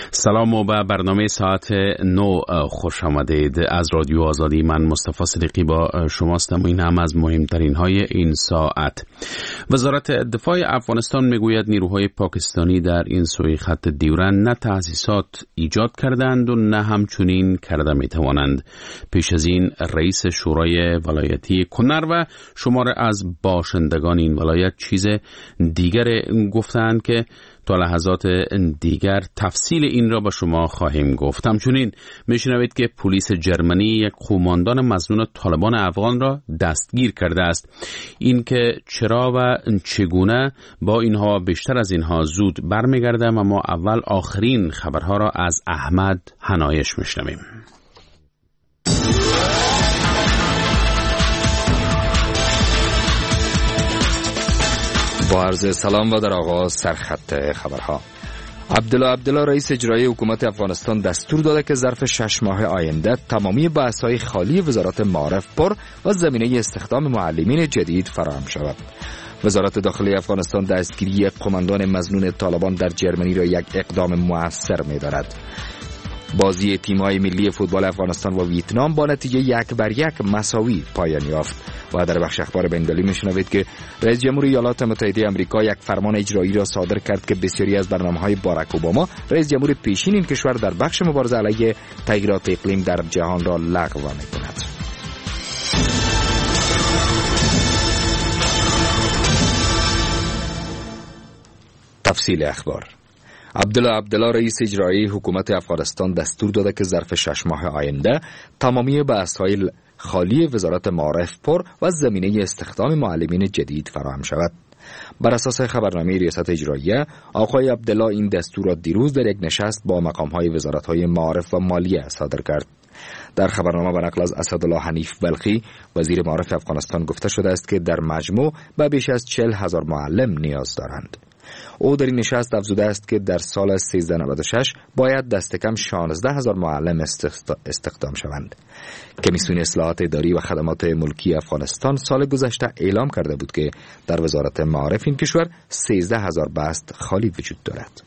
سلام و به برنامه ساعت 9 خوش آمدید. از رادیو آزادی من مصطفی صدیقی با شماستم و این هم از مهمترین های این ساعت. وزارت دفاع افغانستان میگوید نیروهای پاکستانی در این سوی خط دیورن نه تأسیسات ایجاد کردند و نه همچنین کرده میتوانند. پیش از این رئیس شورای ولایتی کنر و شمار از باشندگان این ولایت چیز دیگر گفتند که تا لحظات دیگر تفصیل این را به شما خواهیم گفت. همچنین میشنوید که پلیس جرمنی یک قوماندان مظنون طالبان افغان را دستگیر کرده است. این که چرا و چگونه با اینها بیشتر از اینها زود برمیگردم، اما اول آخرین خبرها را از احمد حنایش میشنویم. با عرض سلام و در آغاز سرخط خبرها. عبدالله رئیس اجرایی حکومت افغانستان دستور داده که ظرف 6 ماه آینده تمامی بحث‌های خالی وزارت معارف پر و زمینه استخدام معلمین جدید فراهم شود. وزارت داخلی افغانستان دستگیری قماندان مظنون طالبان در جرمنی را یک اقدام مؤثر می‌داند. بازی تیم‌های ملی فوتبال افغانستان و ویتنام با نتیجه 1-1 مساوی پایان یافت. و در بخش اخبار بین‌المللی می‌شنوید که رئیس جمهور ایالات متحده آمریکا یک فرمان اجرایی را صادر کرد که بسیاری از برنامه‌های باراک اوباما رئیس جمهور پیشین این کشور در بخش مبارزه علیه تغییرات اقلیم در جهان را لغو می‌کند. تفصیل اخبار. عبدالله رئیس اجرایی حکومت افغانستان دستور داده که ظرف 6 ماه آینده تمامی بحث‌های خالی وزارت معارف پر و زمینه استخدام معلمین جدید فراهم شود. بر اساس خبرنامه ریاست اجراییه، آقای عبدالله این دستور را دیروز در یک نشست با مقام‌های وزارت‌های معارف و مالیه صادر کرد. در خبرنامه به نقل از اسدالله حنیف بلخی وزیر معارف افغانستان گفته شده است که در مجموع به بیش از 40,000 معلم نیاز دارند. او در این نشست افزوده است که در سال 1396 باید دست کم 16,000 معلم استخدام شوند. کمیسیون اصلاحات اداری و خدمات ملکی افغانستان سال گذشته اعلام کرده بود که در وزارت معارف این کشور 13,000 بست خالی وجود دارد.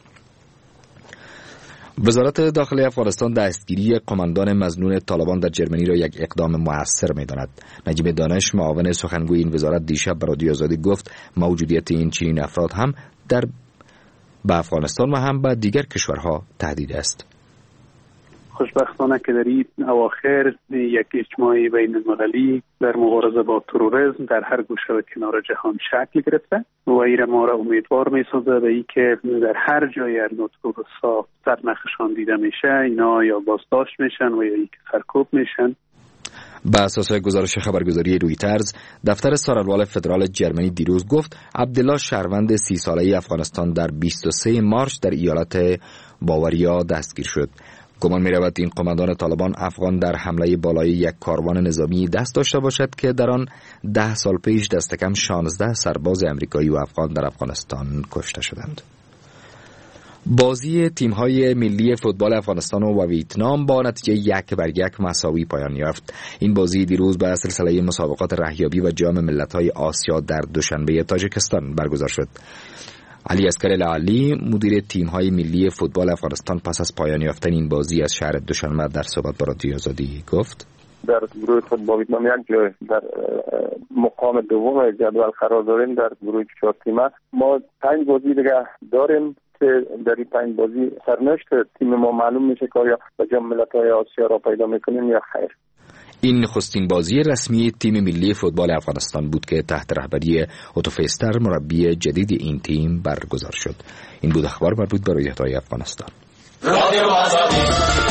وزارت داخلی افغانستان دستگیری قماندان مظنون طالبان در جرمنی را یک اقدام مؤثر می‌داند. نجیب دانش معاون سخنگوی این وزارت دیشب به رادیو آزادی گفت موجودیت این چنین افراد هم به افغانستان و هم به دیگر کشورها تهدید است. خوشبختانه که در این اواخر یک اجماع بین المللی در مبارزه با تروریسم در هر گوشه و کنار جهان شکل گرفته و این ما را امیدوار می‌سازه به این که در هر جای نوع تروریست‌ها سرنخشان دیده میشه اینا یا بازداشت میشن و یا اینکه سرکوب میشن. به اساس گزارش خبرگزاری رویترز، دفتر سارالوال فدرال جرمنی دیروز گفت عبدالله شهروند 30 ساله افغانستان در 23 مارس در ایالت باوریا دستگیر شد. گمان می‌رود این قماندان طالبان افغان در حمله بالای یک کاروان نظامی دست داشته باشد که در آن 10 سال پیش دست کم 16 سرباز امریکایی و افغان در افغانستان کشته شدند. بازی تیم‌های ملی فوتبال افغانستان و ویتنام با نتیجه 1-1 مساوی پایان یافت. این بازی دیروز به سلسله مسابقات رهیابی و جام ملت‌های آسیا در دوشنبه تاجیکستان برگزار شد. علی اصغر العلی مدیر تیم‌های ملی فوتبال افغانستان پس از پایان یافتن این بازی از شهر دوشنبه در صحبت با رادیو آزادی گفت: در گروه فوتبال ویتنام یک جای در مقام دوم جدول قرار داریم. در گروه 4 تیمه ما 5 بازی دیگه داریم که در این 5 بازی سرنوشت تیم ما معلوم میشه که یا به جام ملت‌های آسیا را پیدا میکنیم یا خیر. این نخستین بازی رسمی تیم ملی فوتبال افغانستان بود که تحت رهبری اوتو فیستر مربی جدید این تیم برگزار شد. این بود اخبار مربوط به رویدادهای افغانستان. رادیو آزادی.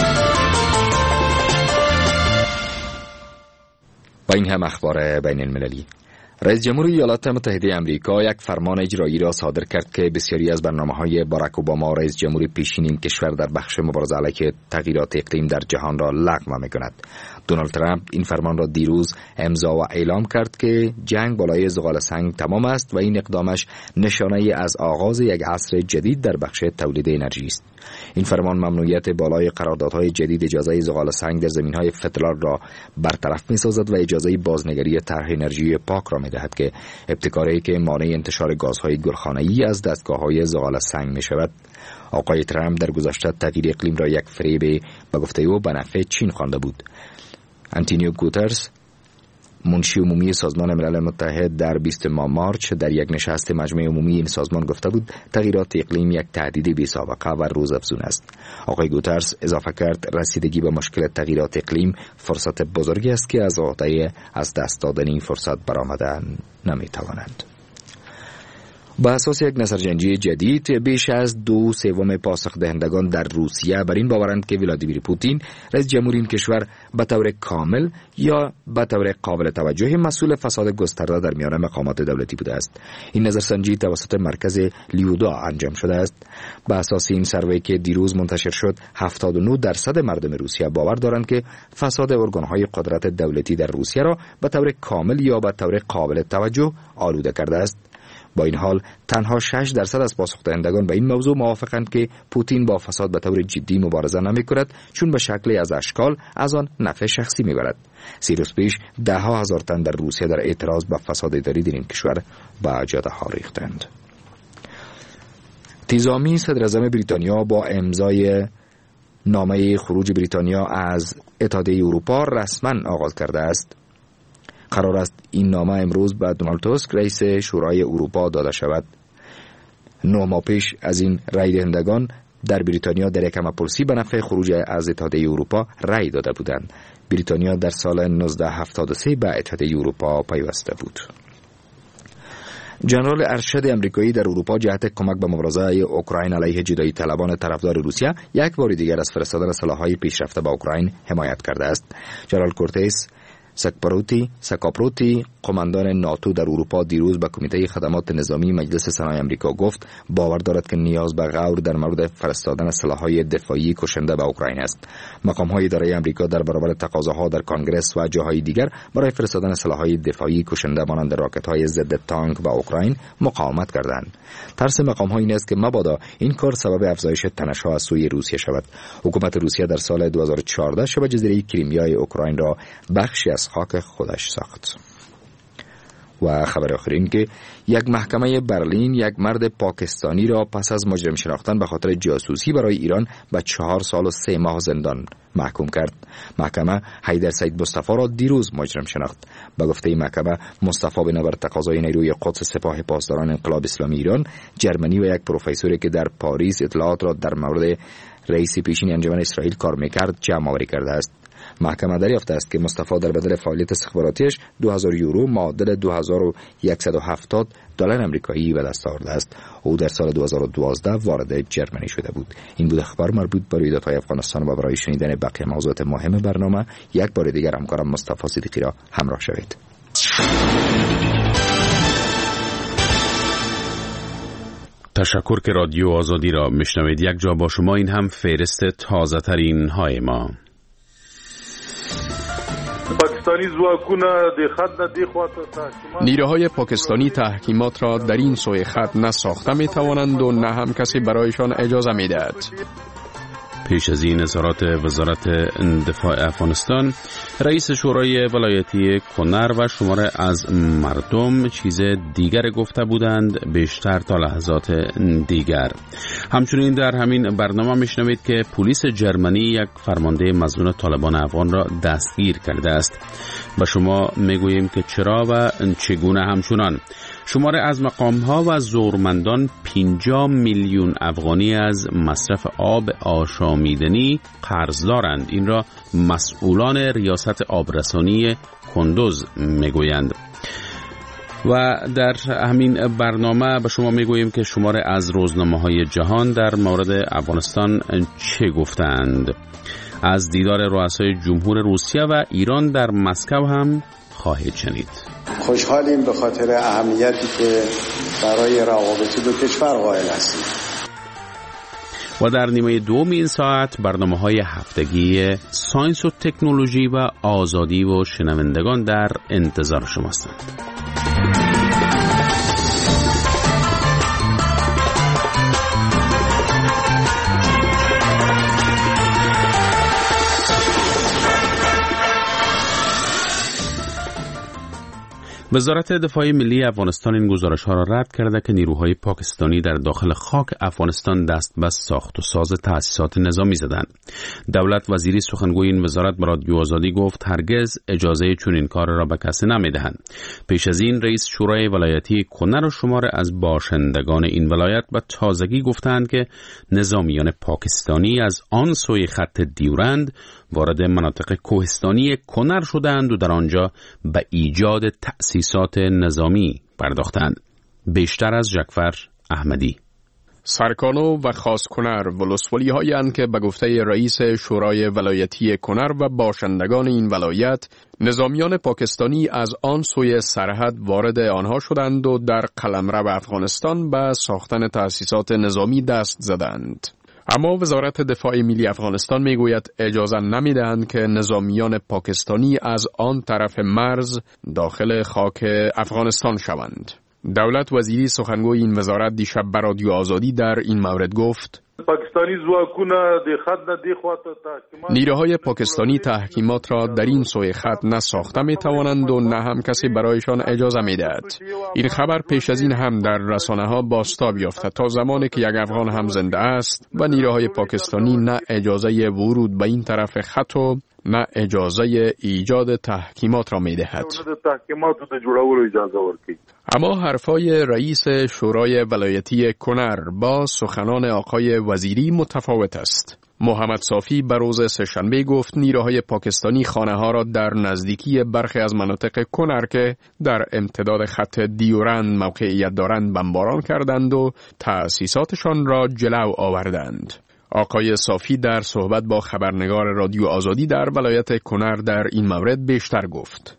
و این هم اخبار بین المللی. رئیس جمهور ایالات متحده آمریکا یک فرمان اجرایی را صادر کرد که بسیاری از برنامه‌های باراک اوباما رئیس جمهور پیشین این کشور در بخش مبارزه علیه تغییرات اقلیم در جهان را لغو می‌کند. دونالد ترامپ این فرمان را دیروز امضا و اعلام کرد که جنگ بالای زغال سنگ تمام است و این اقدامش نشانه از آغاز یک عصر جدید در بخش تولید انرژی است. این فرمان ممنوعیت بالای قراردادهای جدید اجازه زغال سنگ در زمین‌های فتلال را برطرف می‌سازد و اجازه بازنگری طرح انرژی پاک را می‌دهد که ابتکاری که مانع انتشار گازهای گلخانه‌ای از دستگاه‌های زغال سنگ می‌شود. آقای ترامپ در گذشته تغییر اقلیم را یک فریب به گفته او به نفع چین خوانده بود. آنتونیو گوترس، منشی عمومی سازمان ملل متحد، در 20 مارس در یک نشست مجمع عمومی این سازمان گفته بود تغییرات اقلیم یک تهدید بی‌سابقه و روزافزون است. آقای گوترس اضافه کرد رسیدگی به مشکل تغییرات اقلیم فرصت بزرگی است که از عهده از دست دادن این فرصت برآمده نمی‌توانند. با اساس یک نظرسنجی جدید، بیش از 2/3 پاسخ دهندگان در روسیه بر این باورند که ولادیمیر پوتین رئیس جمهور این کشور به طور کامل یا به طور قابل توجه مسئول فساد گسترده در میان مقامات دولتی بوده است. این نظرسنجی توسط مرکز لیودا انجام شده است. به اساس این سروی که دیروز منتشر شد، 79% مردم روسیه باور دارند که فساد ارگان‌های قدرت دولتی در روسیه را به طور کامل یا به طور قابل توجه آلوده کرده است. با این حال تنها 6% از پاسخدهندگان به این موضوع موافقند که پوتین با فساد به طور جدی مبارزه نمی‌کند، چون به شکلی از اشکال از آن نفع شخصی می‌برد. 3 روز پیش 10,000 تن در روسیه در اعتراض به فساد اداری در این کشور به جاده‌ها ریختند. تیزامی صدراعظم بریتانیا با امضای نامه خروج بریتانیا از اتحادیه اروپا رسما آغاز کرده است. قرار است این نامه امروز به دونالد توسک رئیس شورای اروپا داده شود. 9 ماه پیش از این رای دهندگان در بریتانیا در یک همه‌پرسی به نفع خروج از اتحادیه اروپا رای داده بودند. بریتانیا در سال 1973 به اتحادیه اروپا پیوسته بود. جنرال ارشد امریکایی در اروپا جهت کمک به مبارزه اوکراین علیه جدایی طلبان طرفدار روسیه یک بار دیگر از فرستادن سلاح‌های پیشرفته به اوکراین حمایت کرده است. جنرال کورتس سکاپروتی، قماندان ناتو در اروپا، دیروز به کمیته خدمات نظامی مجلس سنای امریکا گفت باور دارد که نیاز به غور در مورد فرستادن سلاح‌های دفاعی کشنده به اوکراین است. مقام‌های اداره امریکا در برابر تقاضاها در کنگرس و جاهای دیگر برای فرستادن سلاح‌های دفاعی کشنده مانند راکت‌های ضد تانک به اوکراین مقاومت کردند. ترس مقام‌ها این است که مبادا این کار سبب افزایش تنش‌ها از سوی روسیه شود. حکومت روسیه در سال 2014 شبه جزیره کریمیا اوکراین را بخشی از خاک خودش ساخت. و خبر آخر این که یک محکمه برلین یک مرد پاکستانی را پس از مجرم شناختن به خاطر جاسوسی برای ایران به 4 سال و 3 ماه زندان محکوم کرد. محکمه حیدر سید مصطفی را دیروز مجرم شناخت. به گفته محکمه، مصطفی بنابر تقاضای نیروی قدس سپاه پاسداران انقلاب اسلامی ایران، جرمنی و یک پروفسوری که در پاریس اطلاعات را در مورد رئیس پیشین انجمن اسرائیل کار می‌کرد جمع آوری کرده است. محکمه دریافته است که مصطفی در بدل فعالیت استخباراتیش 2000 یورو معادل $2170 آمریکایی به دست آورده است. او در سال 2012 وارد جرمنی شده بود. این بود اخبار مربوط به رویدادهای افغانستان و برای شنیدن بقیه موضوعات مهم برنامه یک بار دیگر همکارم مصطفی صدیقی را همراه شوید. تشکر که رادیو آزادی را میشنوید. یک جا با شما، این هم فهرست تازه ترین های ما. نیروهای پاکستانی تحکیمات را در این سوی خط نه ساخته می توانند و نه هم کسی برایشان اجازه می دهد. پیش از این اظهارات وزارت دفاع افغانستان، رئیس شورای ولایتی کنر و شماره از مردم چیز دیگر گفته بودند، بیشتر تا لحظات دیگر. همچنین در همین برنامه میشنوید که پلیس جرمنی یک فرمانده مظنون طالبان افغان را دستگیر کرده است. و شما میگوییم که چرا و چگونه. همچنان شماره از مقام‌ها و زورمندان 50 میلیون افغانی از مصرف آب آشامیدنی قرض دارند. این را مسئولان ریاست آبرسانی کندوز میگویند. و در همین برنامه به شما میگوییم که شماره از روزنامه‌های جهان در مورد افغانستان چه گفتند. از دیدار رؤسای جمهور روسیه و ایران در مسکو هم خواهید شنید. خوشحالیم به خاطر اهمیتی که برای روابط دو کشور قائل هستیم. و در نیمه دوم این ساعت برنامه‌های هفتگی ساینس و تکنولوژی و آزادی و شنوندگان در انتظار شماستند. وزارت دفاع ملی افغانستان این گزارش‌ها را رد کرده که نیروهای پاکستانی در داخل خاک افغانستان دست به ساخت و ساز تأسیسات نظامی زدند. دولت وزیری سخنگوی این وزارت به رادیو آزادی گفت هرگز اجازه چنین کار را به کسی نمی‌دهند. پیش از این رئیس شورای ولایتی کنر و شمار از باشندگان این ولایت به تازگی گفتند که نظامیان پاکستانی از آن سوی خط دیورند وارد مناطق کوهستانی کنر شدند و در آنجا به ایجاد تأسیسات نظامی پرداختند. بیشتر از جعفر احمدی. سرکانو و خاص کنر ولسوالی هایند که به گفته رئیس شورای ولایتی کنر و باشندگان این ولایت نظامیان پاکستانی از آن سوی سرحد وارد آنها شدند و در قلمرو افغانستان به ساختن تأسیسات نظامی دست زدند. اما وزارت دفاع ملی افغانستان میگوید اجازه نمیدهند که نظامیان پاکستانی از آن طرف مرز داخل خاک افغانستان شوند. دولت وزیری سخنگوی این وزارت دیشب به رادیو آزادی در این مورد گفت نیروهای پاکستانی تحکیمات را در این سوی خط نه ساخته می توانند و نه هم کسی برایشان اجازه می دهد. این خبر پیش از این هم در رسانه ها بازتاب یافته تا زمانی که یک افغان هم زنده است و نیروهای پاکستانی نه اجازه ورود به این طرف خط و نه اجازه ایجاد تحکیمات را می دهد. اما حرفای رئیس شورای ولایتی کنر با سخنان آقای وزیری متفاوت است. محمد صافی به روز سه‌شنبه گفت نیروهای پاکستانی خانه ها را در نزدیکی برخی از مناطق کنر که در امتداد خط دیورند موقعیت دارند بمباران کردند و تأسیساتشان را جلو آوردند. آقای صافی در صحبت با خبرنگار رادیو آزادی در ولایت کنر در این مورد بیشتر گفت.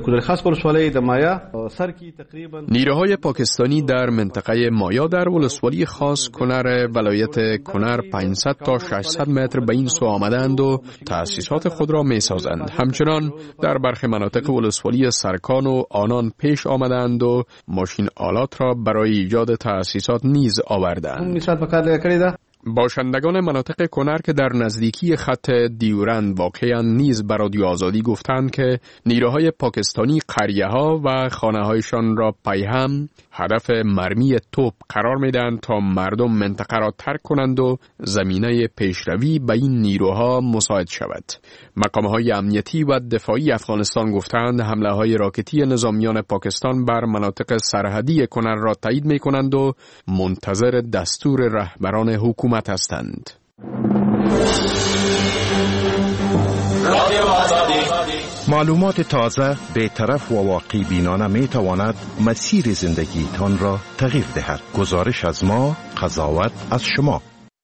نیروهای پاکستانی در منطقه مایا در ولسوالی خاص کنر ولایت کنر 500 تا 600 متر به این سو آمدند و تأسیسات خود را می سازند. همچنان در برخی مناطق ولسوالی سرکان و آنان پیش آمدند و ماشین آلات را برای ایجاد تأسیسات نیز آوردند. باشندگان مناطق کنر که در نزدیکی خط دیورند واقعاً نیز به رادیو آزادی گفتند که نیروهای پاکستانی قریه‌ها و خانه‌هایشان را پیهم هدف مرمی توپ قرار میدن تا مردم منطقه را ترک کنند و زمینه پیشروی به این نیروها مساعد شود. مقام‌های امنیتی و دفاعی افغانستان گفتند حمله‌های راکتی نظامیان پاکستان بر مناطق سرحدی کنر را تایید می‌کنند و منتظر دستور رهبران حکومت هستند. معلومات تازه، بی‌طرف و واقع بینانه می تواند مسیر زندگیتان را تغییر دهد. گزارش از ما، قضاوت از شما.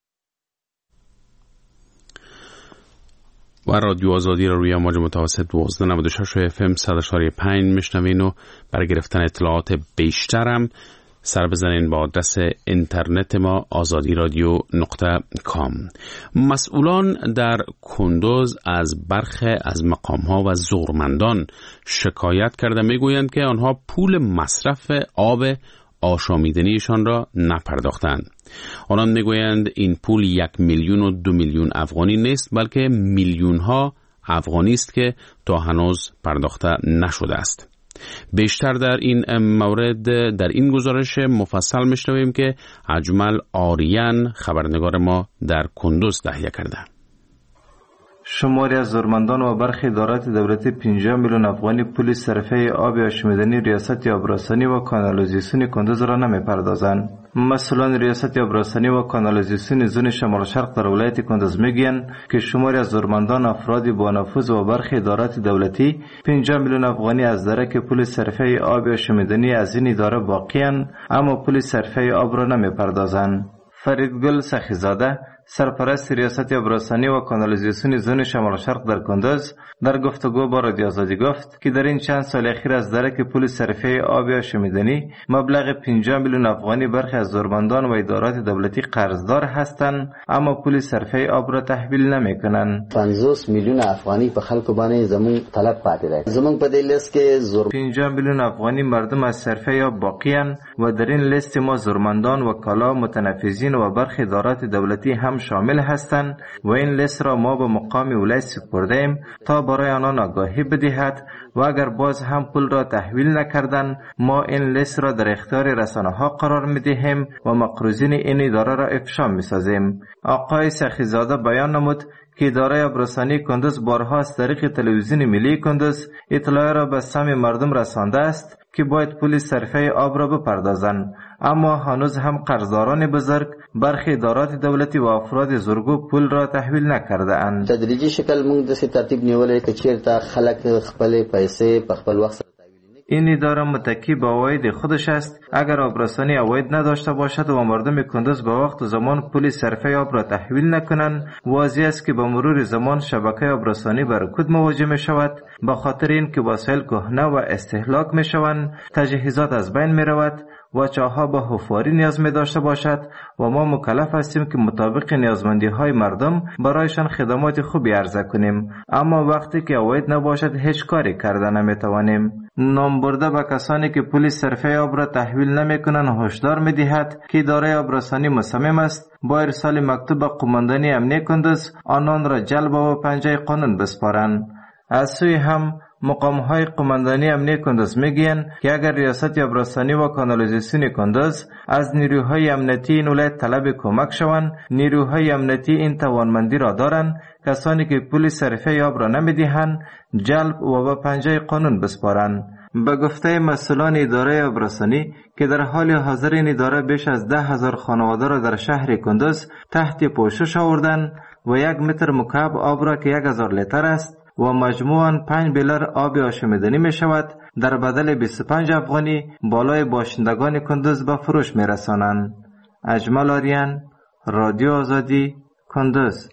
و رادیو آزادی را روی امواج متوسط 1296 FM 100.5 میشنوین و برای گرفتن اطلاعات بیشترم سر بزنین با آدرس اینترنت ما azadi.radio.com. مسئولان در کندوز از برخی از مقام‌ها و زورمندان شکایت کرده میگویند که آنها پول مصرف آب آشامیدنیشان را نپرداختند. آنان میگویند این پول 1,200,000 افغانی نیست بلکه میلیون‌ها افغانی است که تا هنوز پرداخته نشده است. بیشتر در این مورد در این گزارش مفصل میشنویم که اجمل آریان خبرنگار ما در کندوز تهیه کرده. شماری از زورمندان و برخی ادارات دولتی 50 میلیون افغانی پول صرفه آب آشامیدنی ریاست آبرسانی و کانالیزاسیون کندوز را نمی‌پردازند. مسئولان ریاست آبرسانی و کانالیزاسیون زون شمال شرق در ولایت کندوز میگویند که شماری از زورمندان افرادی با نفوذ و برخی ادارات دولتی 50 میلیون افغانی از درک پول صرفه آب آشامیدنی از این اداره باقی‌اند اما پول صرفه آب را نمی‌پردازند. فریدگل سخیزاده سرپرست ریاست آبرسانی و کانالیزاسیون زون شمال شرق در کندوز در گفتگو با رادیو آزادی گفت که در این چند سال اخیر از درک پول صرفه آب آشامیدنی مبلغ 50 میلیون افغانی برخی از زورمندان و ادارات دولتی قرضدار هستند اما پول صرفه آب را تحویل نمی‌کنند. 50 میلیون افغانی په خلکو باندې زمون طلب پاتې دی. زمون په دې لیست کې 50 میلیون افغانی مردم از صرفه آب باقی‌اند و در این لیست ما زورمندان و کالا متنفذین و برخی ادارات دولتی هم هم شامل هستند و این لیست را ما به مقام ولایت سپردیم تا برای آنان آگاهی بدهد و اگر باز هم پول را تحویل نکردند ما این لیست را در اختیار رسانه‌ها قرار می‌دهیم و مقروضین این اداره را افشا می‌سازیم. آقای سخیزاده بیان نمود که اداره آبرسانی کندوز بارها از طریق تلویزیون ملی کندوز اطلاع را به سمع مردم رسانده است که باید پول صرفه آب را بپردازند، اما هنوز هم قرضداران بزرگ برخی ادارات دولتی و افراد زورگو پول را تحویل نکرده اند. تدریجی شکل موږ د ترتیب نیولې که چیرته خلک خپل پیسې په خپل وخت این اداره متکی به عواید خودش است. اگر آبرسانی عواید نداشته باشد و مردم کندوز به وقت و زمان پول صرفه آب را تحویل نکنند، واضح است که به مرور زمان شبکه آبرسانی به رکود مواجه می شود. به خاطر این که وسایل کهنه و استهلاک می شوند، تجهیزات از بین می رود و چاها به حفاری نیاز می داشته باشد و ما مکلف هستیم که مطابق نیازمندی های مردم برایشان خدمات خوبی عرضه کنیم، اما وقتی که عواید نباشد هیچ کاری کرده نمی توانیم. نام برده به کسانی که پول صرفه آب را تحویل نمی کنند هشدار می دهد که اداره آبرسانی مصمم است با ارسال مکتوب به قماندانی امنیه کندوز آنان را جلب و پنجه قانون بسپارند. از سوی هم مقام‌های قماندانی امنیه کندوز میگویند که اگر ریاست آبرسانی و کانالیزاسیون کندوز از نیروهای امنیتی این ولایت طلب کمک شوند، نیروهای امنیتی این توانمندی را دارند کسانی که پول صرفه آب را نمیدهند جلب و به پنجه قانون بسپارند. به گفته مسئولان اداره آبرسانی که در حال حاضر این اداره بیش از 10,000 خانواده را در شهر کندوز تحت پوشش آوردند و 1 متر مکعب آب را که 1000 لیتر است و مجموعاً 5 بیلر آب آشامیدنی می شود در بدل 25 افغانی بالای باشندگان کندوز به فروش می رسانند. اجمل آریان، رادیو آزادی، کندوز.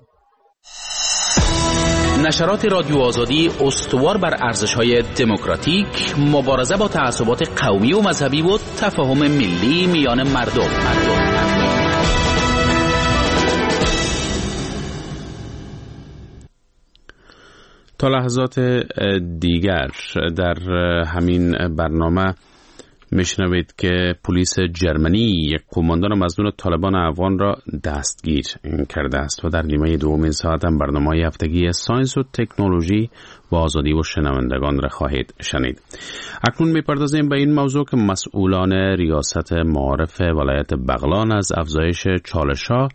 نشرات رادیو آزادی استوار بر ارزش‌های دموکراتیک، مبارزه با تعصبات قومی و مذهبی و تفاهم ملی میان مردم. تا لحظات دیگر در همین برنامه میشنوید که پلیس جرمنی یک قماندان مظنون طالبان افغان را دستگیر کرده است و در نیمه دومین ساعت هم برنامه هفتگی ساینس و تکنولوژی و آزادی و شنوندگان را خواهید شنید. اکنون میپردازیم به این موضوع که مسئولان ریاست معارف ولایت بغلان از افزایش چالش‌ها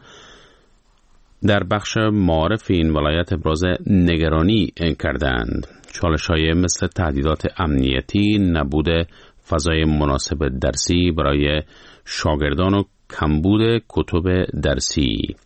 در بخش معارف این ولایت ابراز نگرانی کردند. چالش‌های مثل تهدیدات امنیتی، نبود فضای مناسب درسی برای شاگردان و کمبود کتب درسی.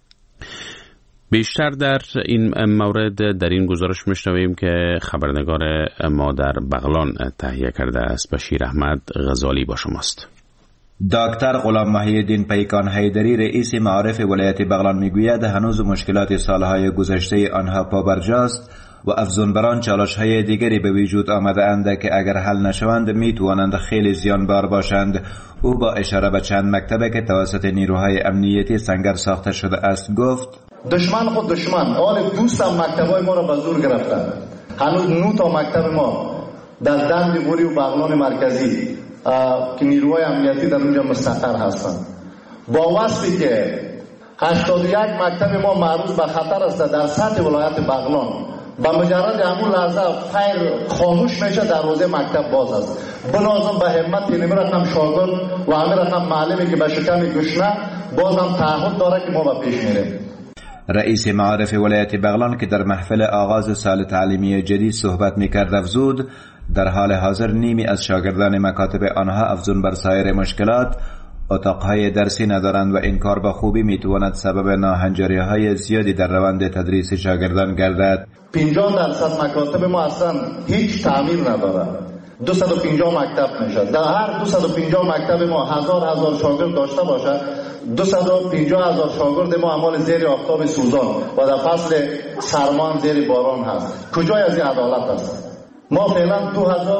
بیشتر در این مورد در این گزارش میشنویم که خبرنگار ما در بغلان تهیه کرده است. بشیر احمد غزالی با شماست. دکتر غلام محی‌الدین پیکان حیدری رئیس معارف ولایت بغلان میگوید هنوز مشکلات سالهای گذشته آنها پابرجاست و افزونبران چالش‌های دیگری به وجود آمده اند که اگر حل نشوند میتوانند خیلی زیانبار باشند. او با اشاره به چند مکتب که توسط نیروهای امنیتی سنگر ساخته شده است گفت دشمن خود دشمن آن دوستم مکتبای ما را به زور گرفتند. هنوز 9 تا مکتب ما در دند بوری و بغلان مرکزی که نیروهای امنیتی در اونجا مستقر هستند با وصفی که 81 مکتب ما معروض به خطر است در سطح ولایت بغلان به مجرد همون لحظه فیر خاموش میشه دروازه مکتب باز است. بنازم به همت اینمی رقم شاگرد و همه رقم معلمی که به شکم گشنه باز هم تعهد داره که ما به پیش میریم. رئیس معارف ولایت بغلان که در محفل آغاز سال تعلیمی جدید صحبت میکرد افزود در حال حاضر نیمی از شاگردان مکاتب آنها افزون بر سایر مشکلات اتاقهای درسی ندارند و این کار به خوبی میتواند سبب ناهنجاری‌های زیادی در روند تدریس شاگردان گردد. 50% مکاتب ما اصلا هیچ تعمیر نداره. 250 مکتب میشه. در هر 250 مکتب ما هزار شاگرد داشته باشه 250,000 شاگرد ما اعمال زیر آفتاب سوزان و در فصل سرمان زیر باران هست. کجای از این عدالت است؟ ما فعلا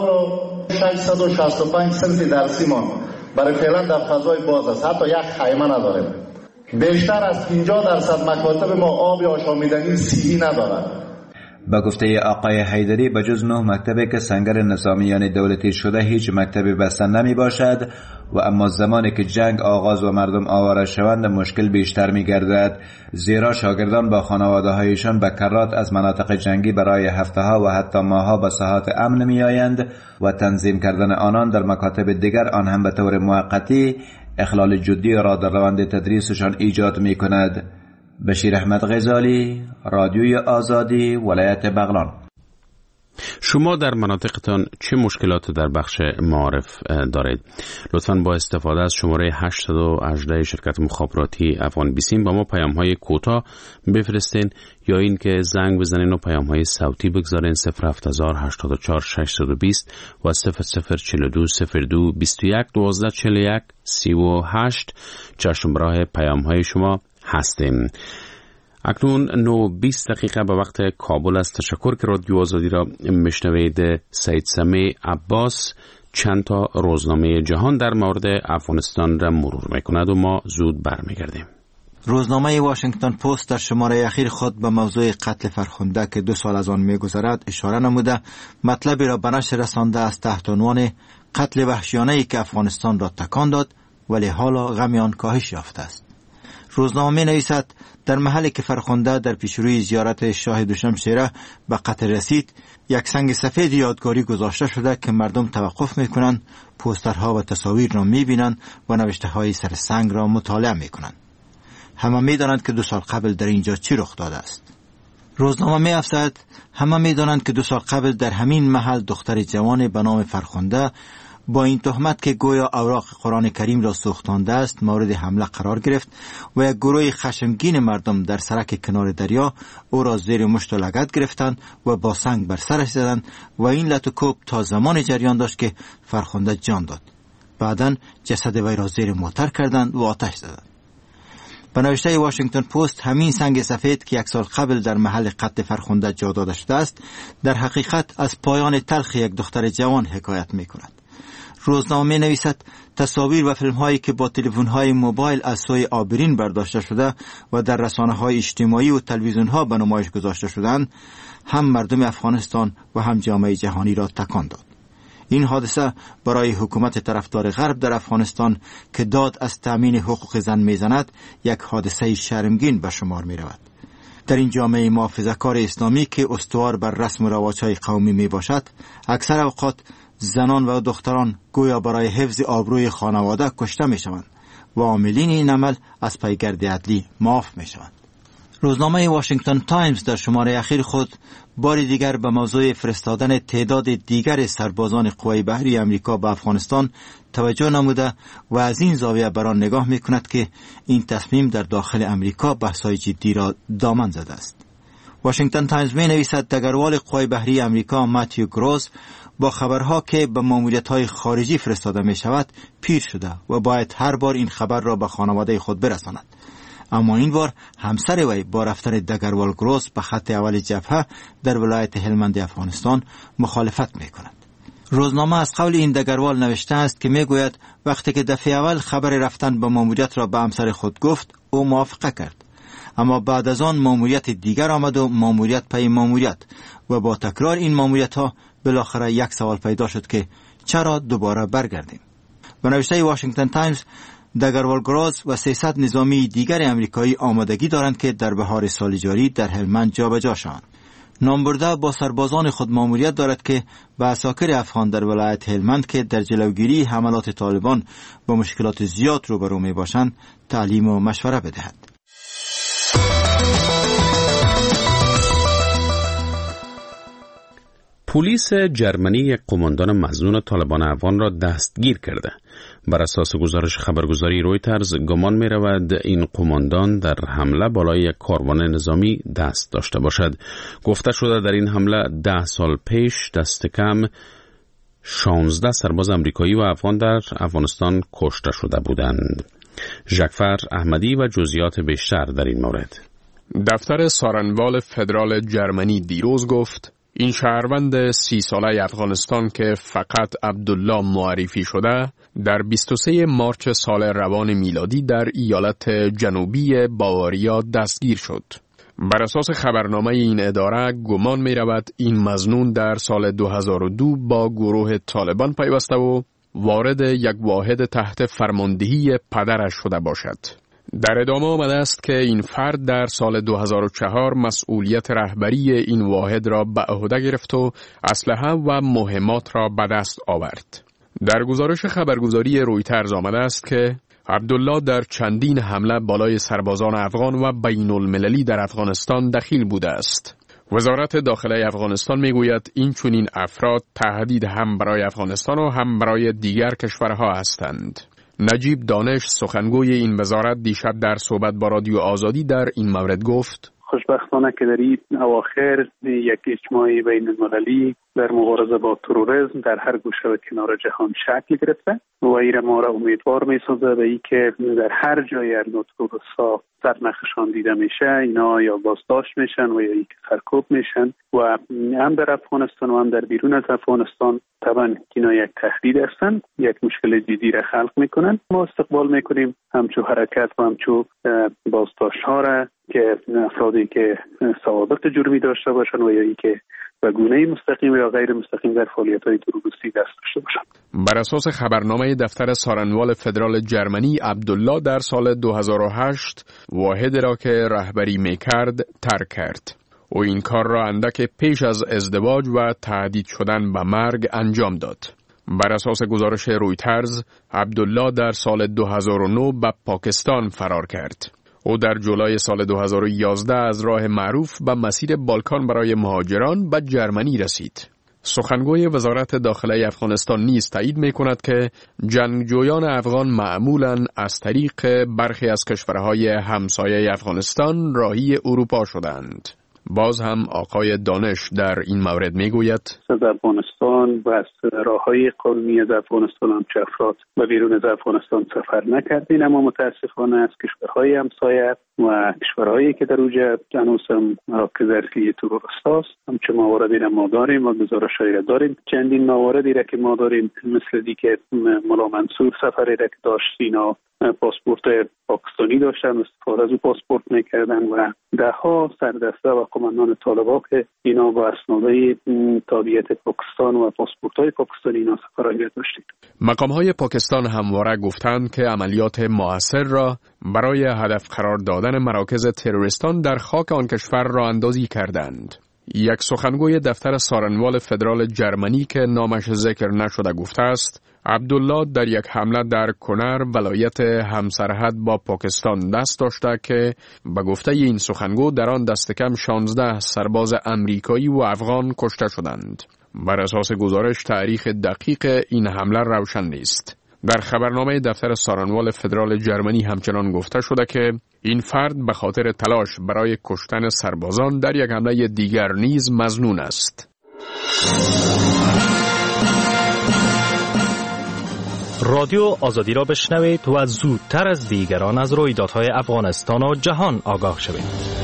2665 صنف درسی ما برای فعلا در فضای باز است. حتی یک خیمه نداریم. بیشتر از 50% مکاتب ما آب آشامیدنی سی‌ای ندارند. با گفته آقای حیدری بجز 9 مکتبی که سنگر نظامیان دولتی شده هیچ مکتبی بسته نمی باشد و اما زمانی که جنگ آغاز و مردم آواره شوند مشکل بیشتر می گردد، زیرا شاگردان با خانواده هایشان به کرات از مناطق جنگی برای هفته ها و حتی ماه ها به ساحات امن می آیند و تنظیم کردن آنان در مکاتب دیگر آن هم به طور موقتی اخلال جدی را در روند تدریسشان ایجاد می کند. بشیر احمد غزالی، رادیوی آزادی، ولایت بغلان. شما در مناطقتان چه مشکلات در بخش معارف دارید؟ لطفاً با استفاده از شماره 818 شرکت مخابراتی افغان بیسیم با ما پیام‌های کوتاه بفرستین یا این که زنگ بزنین و پیام‌های صوتی بگذارین 07084 620 و 0042 02 21 12 41 38. چشم راه پیام‌های شما هستیم. اکنون 9:20 به وقت کابل است. تشکر که رادیو آزادی را میشنوید. سید سمیع عباس چند تا روزنامه جهان در مورد افغانستان را مرور میکند و ما زود برمیگردیم. روزنامه واشنگتن پست در شماره اخیر خود به موضوع قتل فرخنده که 2 سال از آن میگذرد اشاره نموده مطلبی را به نشر رسانده است تحت عنوان قتل وحشیانه‌ای که افغانستان را تکان داد ولی حالا غم آن کاهش یافته است. روزنامه نویسد در محلی که فرخنده در پیشروی زیارت شاه دوشمشیره به قتل رسید یک سنگ سفید یادگاری گذاشته شده که مردم توقف میکنند، پوسترها و تصاویر را میبینند و نوشته های سر سنگ را مطالعه میکنند. همه میدانند که 2 سال قبل در اینجا چی رخ داده است. روزنامه می‌افزاید همه میدانند که 2 سال قبل در همین محل دختر جوان به نام فرخنده با این تهمت که گویا اوراق قرآن کریم را سوختانده است مورد حمله قرار گرفت و یک گروه خشمگین مردم در سرک کنار دریا او را زیر مشت و لگد گرفتند و با سنگ بر سرش زدند و این لط و کوب تا زمان جریان داشت که فرخنده جان داد. بعداً جسد وی را زیر موتر کردند و آتش زدند. به نوشته واشنگتن پست همین سنگ سفید که 1 سال قبل در محل قتل فرخنده جا داده شده است در حقیقت از پایان تلخ یک دختر جوان حکایت می‌کند. روزنامه نویسد تصاویر و فیلم هایی که با تلفن های موبایل از سوی آبرین برداشته شده و در رسانه های اجتماعی و تلویزیون ها به نمایش گذاشته شدند هم مردم افغانستان و هم جامعه جهانی را تکان داد. این حادثه برای حکومت طرفدار غرب در افغانستان که داد از تامین حقوق زن میزند یک حادثه شرمگین به شمار می رود. در این جامعه محافظه‌کار اسلامی که استوار بر رسم و رواج‌های قومی می باشد اکثر اوقات زنان و دختران گویا برای حفظ آبروی خانواده کشته می شوند و عاملین این عمل از پیگرد عدلی معاف می شوند. روزنامه واشنگتن تایمز در شماره اخیر خود بار دیگر به موضوع فرستادن تعداد دیگر سربازان قوای بحری امریکا به افغانستان توجه نموده و از این زاویه بر آن نگاه می کند که این تصمیم در داخل امریکا بحث‌های جدی را دامن زده است. واشنگتن تایمز می نویسد دگروال قوای بحری امریکا ماتیو گروز با خبرها که به ماموریت‌های خارجی فرستاده می شود پیر شده و باید هر بار این خبر را به خانواده خود برساند. اما این بار همسر وی با رفتن دگروال گروز به خط اول جبهه در ولایت هلمند افغانستان مخالفت می کند. روزنامه از قول این دگروال نوشته است که می گوید وقتی که دفعه اول خبر رفتن به ماموریت را به همسر خود گفت او موافقه کرد، اما بعد از آن ماموریت دیگر آمد و ماموریت پی ماموریت و با تکرار این ماموریت ها بالاخره یک سوال پیدا شد که چرا دوباره برگردیم. به نوشته واشنگتن تایمز دگروال گروز و 300 نظامی دیگر امریکایی آمادگی دارند که در بهار سال جاری در هلمند جابجا شوند. نامبرده با سربازان خود ماموریت دارد که به عساکر افغان در ولایت هلمند که در جلوگیری حملات طالبان با مشکلات زیاد روبرو می باشند تعلیم و مشوره بدهد. پلیس جرمنی یک قماندان مظنون طالبان افغان را دستگیر کرده. بر اساس گزارش خبرگزاری رویترز گمان می رود این قماندان در حمله بالای یک کاروان نظامی دست داشته باشد. گفته شده در این حمله 10 سال پیش دست کم 16 سرباز امریکایی و افغان در افغانستان کشته شده بودند. ژکفر احمدی و جزئیات بیشتر در این مورد. دفتر سارنوال فدرال جرمنی دیروز گفت این شهروند 30 ساله افغانستان که فقط عبدالله معرفی شده در 23 مارچ سال روان میلادی در ایالت جنوبی باواریا دستگیر شد. بر اساس خبرنامه این اداره گمان می رود این مظنون در سال 2002 با گروه طالبان پیوسته و وارد یک واحد تحت فرماندهی پدرش شده باشد. در ادامه آمده است که این فرد در سال 2004 مسئولیت رهبری این واحد را به عهده گرفت و اسلحه و مهمات را به دست آورد. در گزارش خبرگزاری رویترز آمده است که عبدالله در چندین حمله بالای سربازان افغان و بین المللی در افغانستان دخیل بوده است. وزارت داخله افغانستان میگوید این چنین افراد تهدید هم برای افغانستان و هم برای دیگر کشورها هستند. نجیب دانش سخنگوی این وزارت دیشب در صحبت با رادیو آزادی در این مورد گفت: خوشبختانه که در این اواخر یک اجماع بین المللی در مبارزه با تروریسم در هر گوشه و کنار جهان شکل گرفته و این ما را امیدوار می‌سازه به این که در هر جای نوع تروریست‌ها سرنخشان دیده میشه اینا یا بازداشت میشن و یا اینکه سرکوب میشن و هم در افغانستان و هم در بیرون از افغانستان طبعا اینا یک تهدید هستند، یک مشکل جدی را خلق میکنن. ما استقبال میکنیم همچو حرکت و همچو بازداشت ها را که افرادی که سوابق جرمی داشته باشن و یا اینکه به گونه مستقیم یا غیر مستقیم در فعالیت‌های تروریستی دست داشته باشند. بر اساس خبرنامه دفتر سارنوال فدرال جرمنی، عبدالله در سال 2008 واحد را که رهبری میکرد ترک کرد. او این کار را اندک پیش از ازدواج و تهدید شدن به مرگ انجام داد. بر اساس گزارش رویترز، عبدالله در سال 2009 به پاکستان فرار کرد. او در جولای سال 2011 از راه معروف به مسیر بالکان برای مهاجران به جرمنی رسید. سخنگوی وزارت داخله افغانستان نیز تایید می‌کند که جنگجویان افغان معمولاً از طریق برخی از کشورهای همسایه افغانستان راهی اروپا شدند. باز هم آقای دانش در این مورد میگوید: از افغانستان و از راههای قانونی از افغانستان هم چه افراد و بیرون از افغانستان سفر نکردین، اما متاسفانه از کشورهای همسایه و کشورهایی که در اوجه هنوز هم مراکز اصلی تروریست هست همچون مواردی را ما داریم و گزارش‌هایی را داریم. چندین مواردی را که ما داریم مثل دیگه ملا منصور سفری را که داشت اینا پاسپورت پاکستانی داشتن، استفاده از پاسپورت میکردن و ده ها سردسته و قماندان طالبان که اینا با اسنادهای تابعیت پاکستان و پاسپورت‌های پاکستانی اینا سفرهایی داشتند. مقام‌های پاکستان همواره گفتند که عملیات مؤثر را برای هدف قرار دادن مراکز تروریستان در خاک آن کشور راه اندازی کردند. یک سخنگوی دفتر سارنوال فدرال جرمنی که نامش ذکر نشده گفته است: عبدالله در یک حمله در کنر ولایت همسرحد با پاکستان دست داشته که به گفته این سخنگو در آن دست کم 16 سرباز امریکایی و افغان کشته شدند. بر اساس گزارش تاریخ دقیق این حمله روشن نیست. در خبرنامه دفتر سارنوال فدرال جرمنی همچنان گفته شده که این فرد به خاطر تلاش برای کشتن سربازان در یک حمله دیگر نیز مظنون است. رادیو آزادی را بشنوید و زودتر از دیگران از رویدادهای افغانستان و جهان آگاه شوید.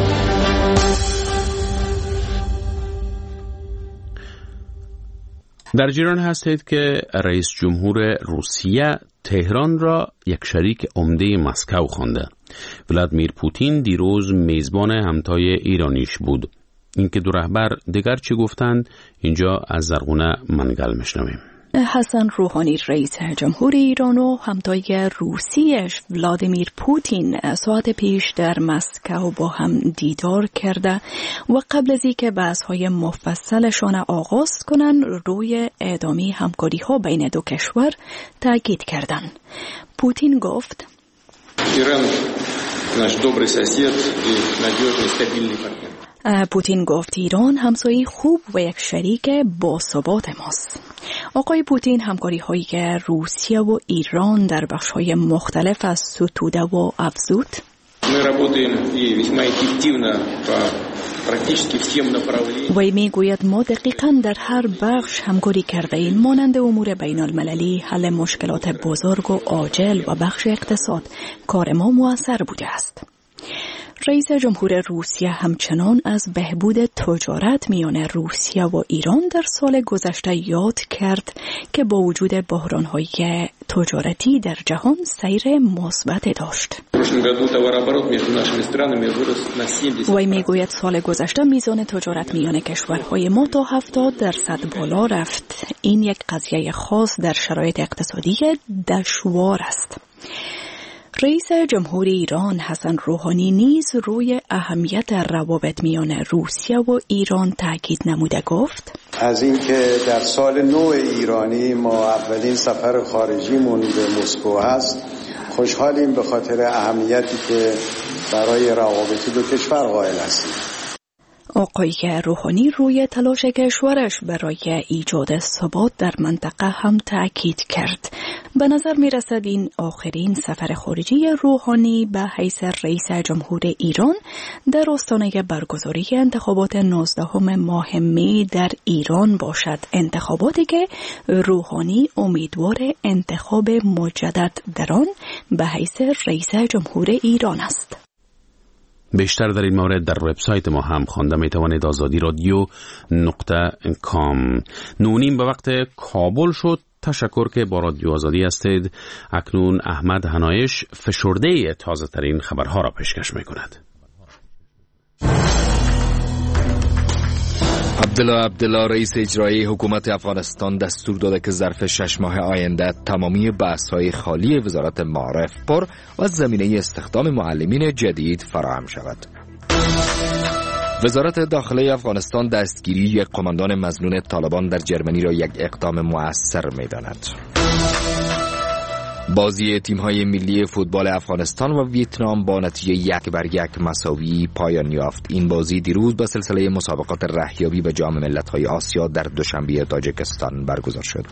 در جریان هستید که رئیس جمهور روسیه تهران را یک شریک عمده مسکو خوانده. ولادیمیر پوتین دیروز میزبان همتای ایرانیش بود. اینکه دو رهبر دیگر چی گفتند اینجا از زرغونه منگل میشنویم. حسن روحانی رئیس جمهور ایران و همتای روسیش ولادیمیر پوتین ساعت پیش در مسکو با هم دیدار کرده و قبل از اینکه بحث‌های مفصلشان آغاز کنند روی ادامه همکاری‌ها بین دو کشور تاکید کردند. پوتین گفت: ایران نаш добрый сосед и надежный стабильный партнер. پوتین گفت ایران همسایه خوب و یک شریک باثبات ماست. آقای پوتین همکاری هایی که روسیه و ایران در بخش های مختلف از ستوده و افزود. وی میگوید ما دقیقاً در هر بخش همکاری کرده ایم مانند امور بین المللی، حل مشکلات بزرگ و عاجل و بخش اقتصاد. کار ما مؤثر بوده است. رئیس جمهور روسیه همچنان از بهبود تجارت میان روسیه و ایران در سال گذشته یاد کرد که با وجود بحران‌های تجارتی در جهان سیر مثبت داشت. وی میگوید سال گذشته میزان تجارت میان کشورهای ما تا 70% بالا رفت. این یک قضیه خاص در شرایط اقتصادی دشوار است. رئیس جمهور ایران حسن روحانی نیز روی اهمیت روابط میان روسیه و ایران تاکید نموده گفت: از اینکه در سال نو ایرانی ما اولین سفر خارجیمون به مسکو هست خوشحالیم به خاطر اهمیتی که برای روابط دو کشور قائل هستیم. آقای روحانی روی تلاش کشورش برای ایجاد ثبات در منطقه هم تأکید کرد. به نظر می رسد این آخرین سفر خارجی روحانی به حیث رئیس جمهور ایران در آستانه برگزاری انتخابات 19 ماه می در ایران باشد. انتخاباتی که روحانی امیدوار انتخاب مجدد در آن به حیث رئیس جمهور ایران است. بیشتر در این مورد در وبسایت ما هم خوانده می توانید. آزادی رادیو .com 9:30 به وقت کابل شد. تشکر که با رادیو آزادی هستید. اکنون احمد هنایش فشرده تازه ترین خبرها را پیشکش می کند. عبدالله رئیس اجرایی حکومت افغانستان دستور داده که ظرف 6 ماه آینده تمامی بحث‌های خالی وزارت معارف پر و زمینه استخدام معلمین جدید فراهم شود. وزارت داخله افغانستان دستگیری یک قماندان مظنون طالبان در جرمنی را یک اقدام مؤثر می‌داند. بازی تیم‌های ملی فوتبال افغانستان و ویتنام با نتیجه 1-1 مساوی پایان یافت. این بازی دیروز به سلسله مسابقات رهیابی به جام ملت‌های آسیا در دوشنبه تاجیکستان برگزار شد.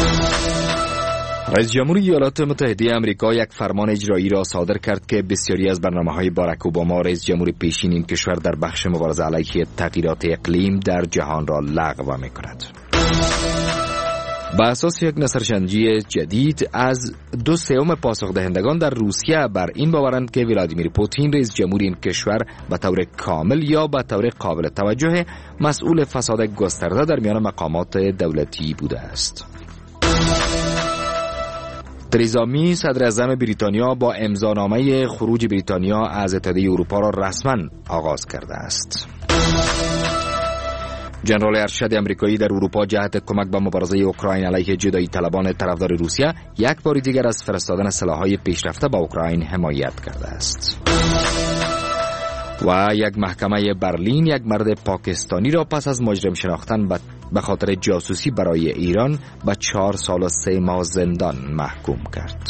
رئیس جمهور ایالات متحده آمریکا یک فرمان اجرایی را صادر کرد که بسیاری از برنامه‌های باراک اوباما رئیس جمهور پیشین این کشور در بخش مبارزه علیه تغییرات اقلیم در جهان را لغو می‌کند. با اساس یک نظرسنجی جدید از 2/3 پاسخ دهندگان در روسیه بر این باورند که ولادیمیر پوتین رئیس جمهور این کشور به طور کامل یا به طور قابل توجه مسئول فساد گسترده در میان مقامات دولتی بوده است. تریزا می صدر اعظم بریتانیا با امضانامه خروج بریتانیا از اتحادیه اروپا را رسما آغاز کرده است. جنرال ارشد امریکایی در اروپا جهت کمک به مبارزه اوکراین علیه جدایی طلبان طرفدار روسیه یک بار دیگر از فرستادن سلاح‌های پیشرفته به اوکراین حمایت کرده است. و یک محکمه برلین یک مرد پاکستانی را پس از مجرم شناختن به خاطر جاسوسی برای ایران به 4 سال و 3 ماه زندان محکوم کرد.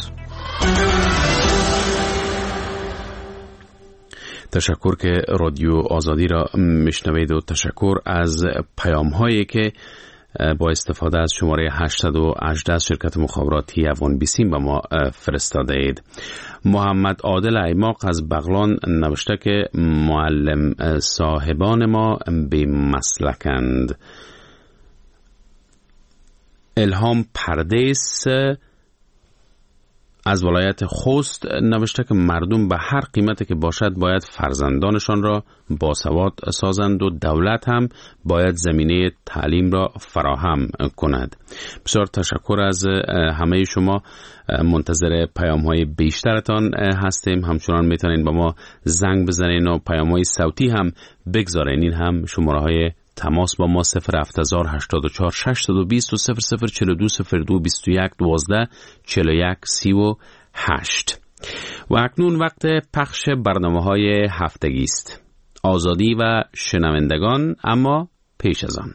تشکر که رادیو آزادی را میشنوید و تشکر از پیام هایی که با استفاده از شماره 818 شرکت مخابراتی افغان بیسیم به ما فرستاده اید. محمد عادل ایماق از بغلان نوشته که معلم صاحبان ما بی مسلکند. الهام پردیس از ولایت خوست نوشته که مردم به هر قیمتی که باشد باید فرزندانشان را باسواد سازند و دولت هم باید زمینه تعلیم را فراهم کند. بسیار تشکر از همه شما. منتظر پیام‌های بیشترتان هستیم. همچنان میتونین با ما زنگ بزنین و پیام‌های صوتی هم بگذارین. این هم شماره‌های تماس با ما 07084 620 و 0042 02 21 12 41 38. و اکنون وقت پخش برنامه‌های هفتگی است. آزادی و شنوندگان، اما پیش از آن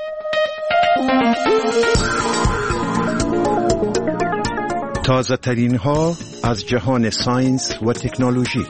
تازه ترین ها از جهان ساینس و تکنولوژی.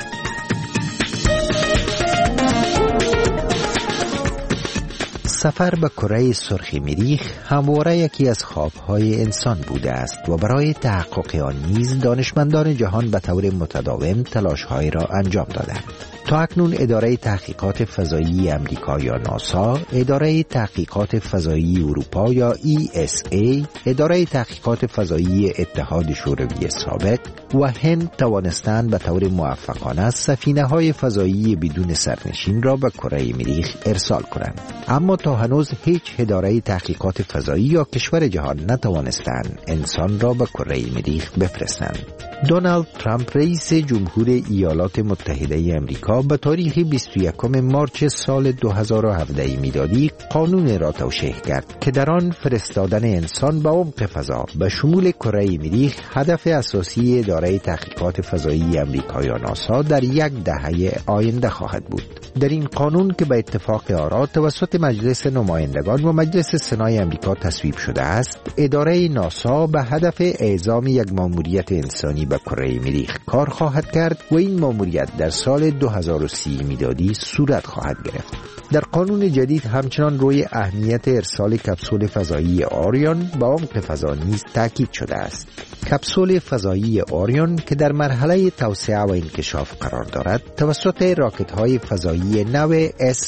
سفر به کره سرخ مریخ همواره یکی از خوابهای انسان بوده است و برای تحقق آن نیز دانشمندان جهان به طور متداوم تلاش‌هایی را انجام دادند. تا اکنون اداره تحقیقات فضایی امریکا یا ناسا، اداره تحقیقات فضایی اروپا یا ESA، اداره تحقیقات فضایی اتحاد شوروی سابق و هند توانستند به طور موفقانه سفینه‌های فضایی بدون سرنشین را به کره مریخ ارسال کنند. اما تا هنوز هیچ اداره تحقیقات فضایی یا کشور جهان نتوانستند انسان را به کره مریخ بفرستند. دونالد ترامپ رئیس جمهور ایالات متحده امریکا به تاریخ 21 مارس سال 2017 میلادی قانون را توشیح کرد که در آن فرستادن انسان به عمق فضا به شمول کره مریخ هدف اساسی اداره تحقیقات فضایی امریکا یا ناسا در یک دهه آینده خواهد بود. در این قانون که به اتفاق آرا توسط مجلس نمایندگان و مجلس سنای امریکا تصویب شده است، اداره ناسا به هدف اعزام یک ماموریت انسانی به کره مریخ کار خواهد کرد و این ماموریت در سال 2030 میلادی صورت خواهد گرفت. در قانون جدید همچنان روی اهمیت ارسال کپسول فضایی آریون به عمق فضا نیز تاکید شده است. کپسول فضایی آریون که در مرحله توسعه و انکشاف قرار دارد، توسط راکت‌های فضایی نو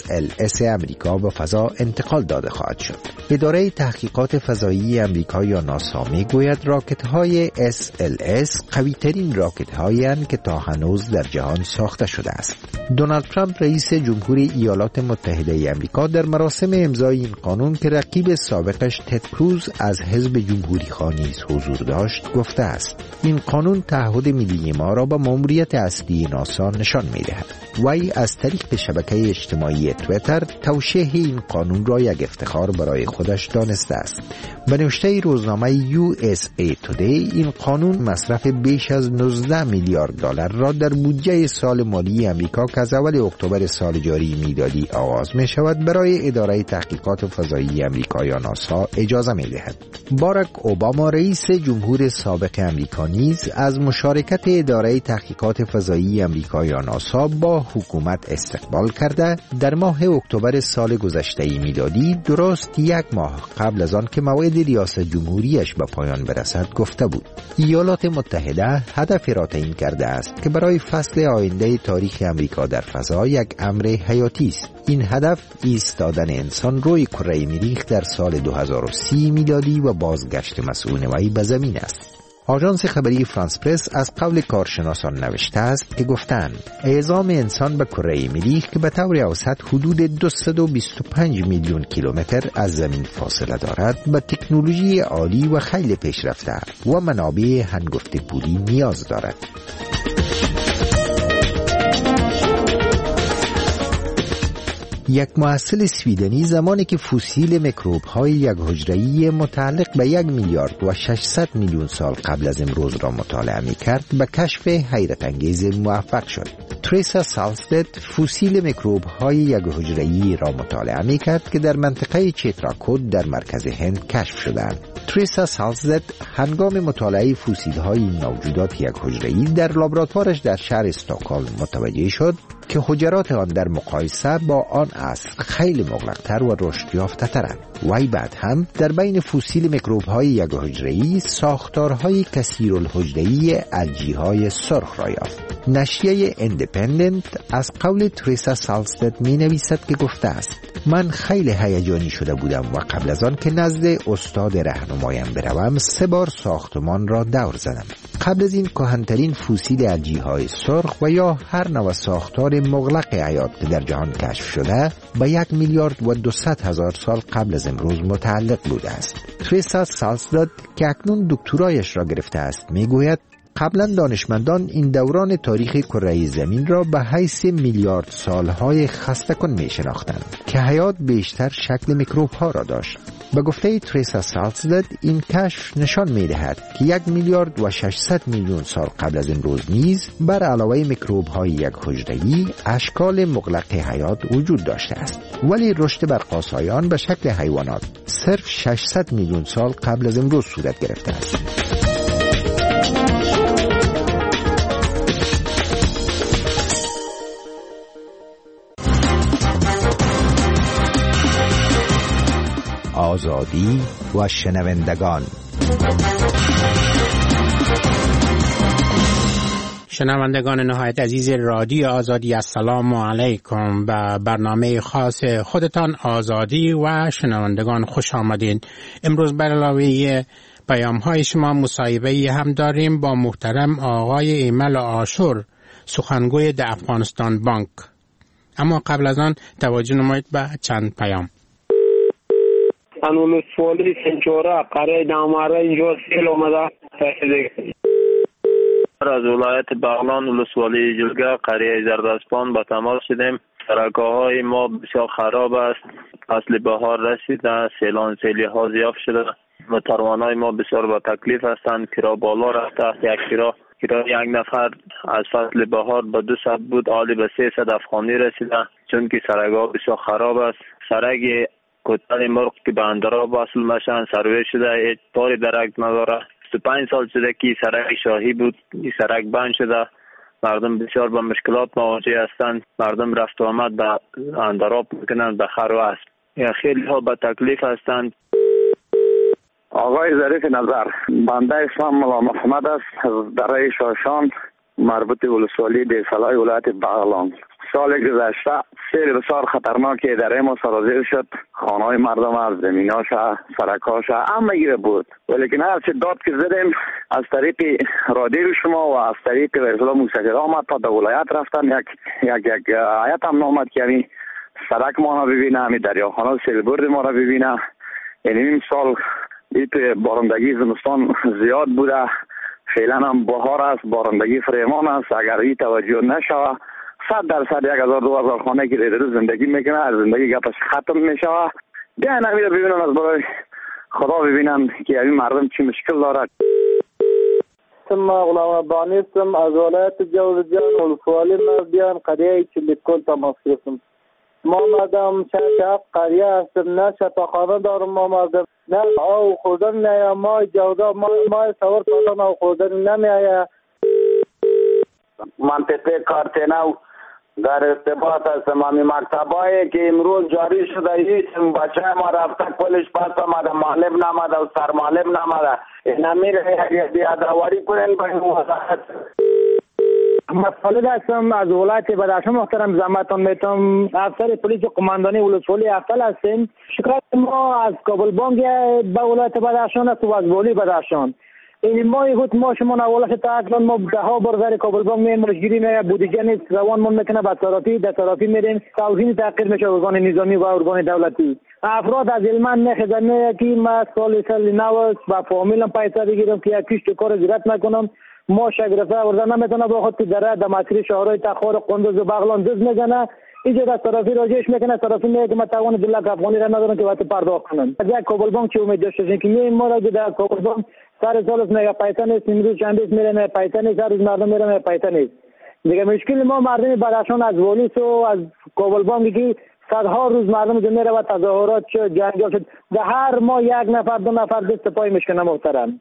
SLS امریکا به فضا انتقال داده خواهد شد. اداره تحقیقات فضایی امریکا یا ناسا میگوید راکت‌های SLS قوی‌ترین راکت‌هایی هستند که تا هنوز در جهان ساخته شده است. دونالد ترامپ رئیس جمهور ایالات متحده امریکا در مراسم امضای این قانون که رقیب سابقش تد کروز از حزب جمهوری خواه نیز حضور داشت گفته است: این قانون تعهد ملی ما را به ماموریت اصلی ناسا نشان می‌دهد. وی از طریق شبکه اجتماعی توییتر توشیح این قانون را یک افتخار برای خودش دانسته است. به نوشته روزنامه USA Today این قانون مصرف بیش از 19 میلیارد دلار را در بودجه سال مالی امریکا که از اول اکتبر سال جاری میلادی آغاز می شود برای اداره تحقیقات فضایی امریکا یا ناسا اجازه می دهد. باراک اوباما رئیس جمهور سابق امریکا نیز از مشارکت اداره تحقیقات فضایی امریکا یا ناسا با حکومت استقبال کرده در ماه اکتبر سال گذشته میلادی، درست یک ماه قبل از آن که موعد ریاست جمهوریش به پایان برسد، گفته بود ایالات متحده هدف را تعیین کرده است که برای فصل آینده تاریخ امریکا در فضا یک امر حیاتی است. این هدف ایستادن انسان روی کره مریخ در سال 2030 میلادی و بازگشت مسئول وی به زمین است. آژانس خبری فرانس پرس از قول کارشناسان نوشته است که گفتند اعزام انسان به کره مریخ که به طور اوسط حدود 225 میلیون کیلومتر از زمین فاصله دارد، به تکنولوژی عالی و خیلی پیشرفته و منابع هنگفت پولی نیاز دارد. یک محصل سویدنی زمانی که فسیل میکروب‌های یک حجره‌ای متعلق به 1 میلیارد و 600 میلیون سال قبل از امروز را مطالعه می‌کرد به کشف حیرت انگیز موفق شد. تریسا سالستد فسیل میکروب‌های یک حجره‌ای را مطالعه می‌کرد که در منطقه چیتراکوت در مرکز هند کشف شدند. تریسا سالستد هنگام مطالعه فسیل‌های این موجودات یک حجره‌ای در لابراتوارش در شهر استکهلم متوجه شد که حجرات آن در مقایسه با آن عصر خیلی مغلق‌تر و رشد یافته‌ترند. وی بعد هم در بین فسیل میکروب‌های یک حجره‌ای ساختارهای کثیرالحجره‌ای الجی‌های سرخ را یافت. نشریه ایندیپندنت از قول تریسا سالستد می‌نویسد که گفته است: من خیلی هیجانی شده بودم و قبل از آن که نزد استاد راهنمایم بروم 3 بار ساختمان را دور زدم. قبل از این کهن‌ترین فسیل الجی‌های سرخ و یا هر نوع ساختار مغلق حیات که در جهان کشف شده به 1 میلیارد و 200,000 سال قبل از امروز متعلق بوده است. تریسا سالستد که اکنون دکترایش را گرفته است میگوید قبلا دانشمندان این دوران تاریخ کره زمین را به حیث میلیارد سالهای خسته کن می شناختند که حیات بیشتر شکل میکروب ها را داشت. به گفته تریسا سالستد این کشف نشان می دهد که 1 میلیارد و 600 میلیون سال قبل از امروز نیز بر علاوه میکروب های یک حجره‌ای اشکال مغلق حیات وجود داشته است، ولی رشد برق‌آسایان به شکل حیوانات صرف 600 میلیون سال قبل از امروز صورت گرفته است. آزادی و شنوندگان، شنوندگان نهایت عزیز رادیو آزادی، السلام علیکم. به برنامه خاص خودتان آزادی و شنوندگان خوش آمدین. امروز بر علاوه پیام های شما مصاحبه هم داریم با محترم آقای ایمل عاشور، سخنگوی د افغانستان بانک. اما قبل از آن توجه نمایید به چند پیام. انول سوالی سنچورا قرار ناماره اینجا سیل اومده از ولایت بغلان ولسوالی جلگه قریه زرداسپان با تماس شدیم. سرکاهای ما بسیار خراب است، فصل بهار رسیده، سیلی ها زیاد شده و تروانای ما بسیار با تکلیف هستند. کرا بالا رفته، یک کرا یک نفر از فصل بهار به 200 بود، حالی به 300 افغانی رسیده، چون که سرک‌ها بسیار خراب است. سرک کوتاه مرغ که به اندراب وصل میشن سروی شده، هیچ پاری درک نداره. 25 سال شده که سرک شاهی بود، این سرک بند شده، مردم بسیار با مشکلات مواجه هستند. مردم رفت و آمد به اندراب میکنند، به خر و اسب، یا خیلی ها به تکلیف هستند. آقای ظریف نظر، بنده اسمم ملا محمد است، از دره شاشان مربوط ولسوالی دیسلای ولایت بغلان. سال گذشته سیل بسیار خطرناکی دره ما سرازیر شد، خانه‌های مردم از زمیناش سرکاش همه گیره بود. ولیکن هر چه داد که زدیم از طریق رادیو شما و از طریق ارسال موسیقی آمد تا در ولایت رفتن، یک آیت هم نامد که همین سرک ما را ببینه، همین دریاخانه سیل برد ما را ببینه. یعنی این سال بارندگی زمستان زیاد بوده، فعلا هم بهار است، بارندگی فریمان است. اگر این توجه نشوه 100% 1000-2000 خانه که در زندگی میکنه، از زندگی گپش ختم میشوه. بیاین همین رو ببینن، از برای خدا ببینن که این مردم چی مشکل دارد. اسم غلام ربانی هستم، از ولایت جوزجان ولسوالی بیان قریه چلیکل تماس گرفتم. ما مردم چه قریه هستم، نه شفاخانه دارم، ما مردم نه آو خوردن نه ما جودا ما سوار کردن آو خوردن نمیآید. منطقه کارتنو در ارتباط هستم. همی مکتبایی که امروز جاری شده هیچ بچه ما رفته کلش پس آمده، معلم نمده و سرمعلم نمده. این همیره یک بیادرواری کنین با این وضاحت. مسئله هستم از ولایت بدخشان. محترم زحمتان میتونم افسر پلیس قماندانی ولسوالی افضل هستیم. شکایت ما از کابل بانک به ولایت بدخشان است و از والی بدخشان. این ماهی بود ما شما نوالش تا اصلا ما ده ها بار در کابل بانک میریم، مشگیری نه بودجه نیست، روانمون میکنه به طرفی در طرفی میریم، توزیع تغییر میشه ارگان نظامی و ارگان دولتی. افراد از علمان نخدمه که ما سال نو با فامیلم پیسه بگیرم که یک کشت کار زیرت نکنم. ما شگرفته ورده نمیتونه با خود در مسیر شهرهای تخار قندوز و بغلان دز میزنه. اینجا در طرفی راجعش میکنه، طرفی میگه که من توان 2 لک افغانی را ندارم که وقت پرداخت کنم. از یک کابل بانک چه امید داشته باشین که میایم ما را در کابل بانک سر سال میگه پیسه نیست، امروز چند روز میره پیسه نیست، هر روز مردم میره پیسه نیست. دیگه مشکل ما مردم بدخشان از والیس و از کابل بانکی که صدها روز مردم میره و تظاهرات شد، جنگال شد، در هر ما 1 نفر 2 نفر دست پای میشکنه. محترم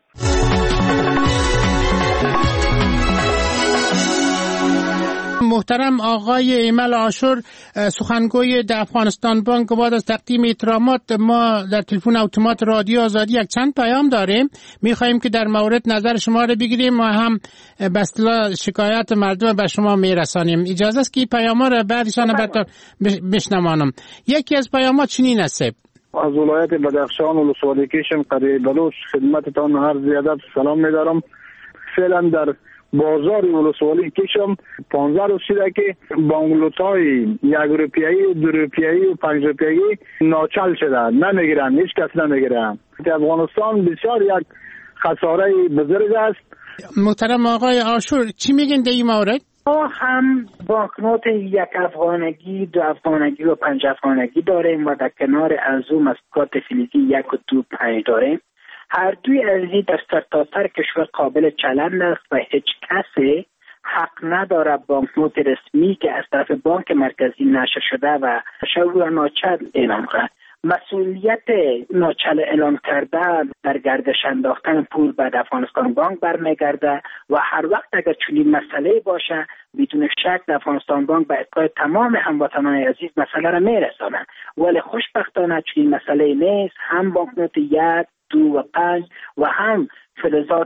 محترم آقای ایمل عاشور، سخنگوی در افغانستان بانک، بعد از تقدیم احترامات ما در تلفن اتومات رادیو آزادی یک چند پیام داریم. میخواهیم که در مورد نظر شما رو بگیریم و هم به اصطلاح شکایت مردم به شما میرسانیم. اجازه است که پیام را بعدشان بشنوانم. یکی از پیامات چنین است: از ولایت بدخشان ولسوالی کشم قریه بلوچ خدمتتان عرض ادب سلام می‌دارم. فعلا در بازار ولسوالی کشم 15 روز شده که بانگلوت‌های 1 روپیه‌ای، 2 روپیه‌ای و 5 روپیه‌ای ناچل شده، نمیگیرن، هیچ کس نمیگیره. افغانستان بسیار یک خساره بزرگ است. محترم آقای عاشور چی میگن در این مورد؟ ما هم بانکنوت 1 افغانگی، 2 افغانگی و 5 افغانگی داریم و در کنار از اون مسکات فلزی 1 و 2 5 داریم. هر دوی از این در سرتاسر کشور قابل چلند است و هیچ کسی حق نداره بانکنوت رسمی که از طرف بانک مرکزی نشر شده و شروع ناچل اعلام کنند. مسئولیت ناچل اعلام کردن در گردش انداختن پول به افغانستان بانک برمیگرده و هر وقت اگر چنین مسئله باشه بدون شک افغانستان بانک به اطلاع تمام هموطنان عزیز مسئله را میرسانند. ولی خوشبختانه چنین مسئله نیست. هم بانکنوت 1، 2 و 5 و هم فلزات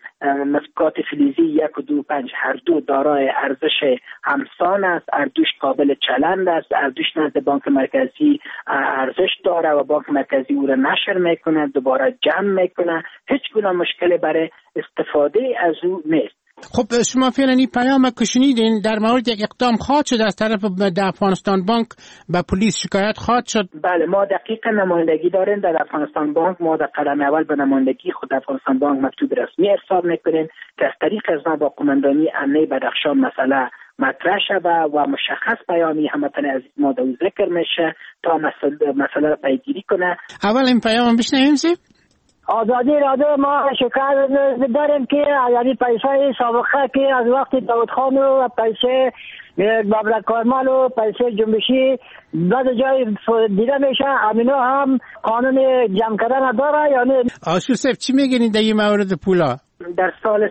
مسکات فلزی 1 و 2 5 هر دو دارای ارزش همسان است، هر دوش قابل چلند است، هر دوش نزد بانک مرکزی ارزش داره و بانک مرکزی او را نشر میکنه، دوباره جمع میکنه، هیچ گونه مشکلی برای استفاده از او نیست. خب شما فعلا این پیام که شنیدین در مورد یک اقدام خواهد شد از طرف افغانستان بانک به پلیس شکایت خواهد شد؟ بله، ما دقیقا نمایندگی داریم در افغانستان بانک. ما در قدم اول به نمایندگی خود افغانستان بانک مکتوب رسمی ارسال میکنیم که از طریق از ما با قماندانی امنیه بدخشان مسئله مطرح شود و مشخص بیانی هموطن عزیز ما در ذکر میشه تا مسئله پیگیری کنه. اول این پیام بشنویم سی؟ آزادی رادیو ما شکایت داریم که یعنی پیسه سابقه که از وقت داود خان و پیسه بابر کارمال و پیسه جنبشی بعد جای دیده میشه، امینا هم قانون جمع کردن داره یعنی. آشور صاحب چی میگین در این مورد پولا؟ در سال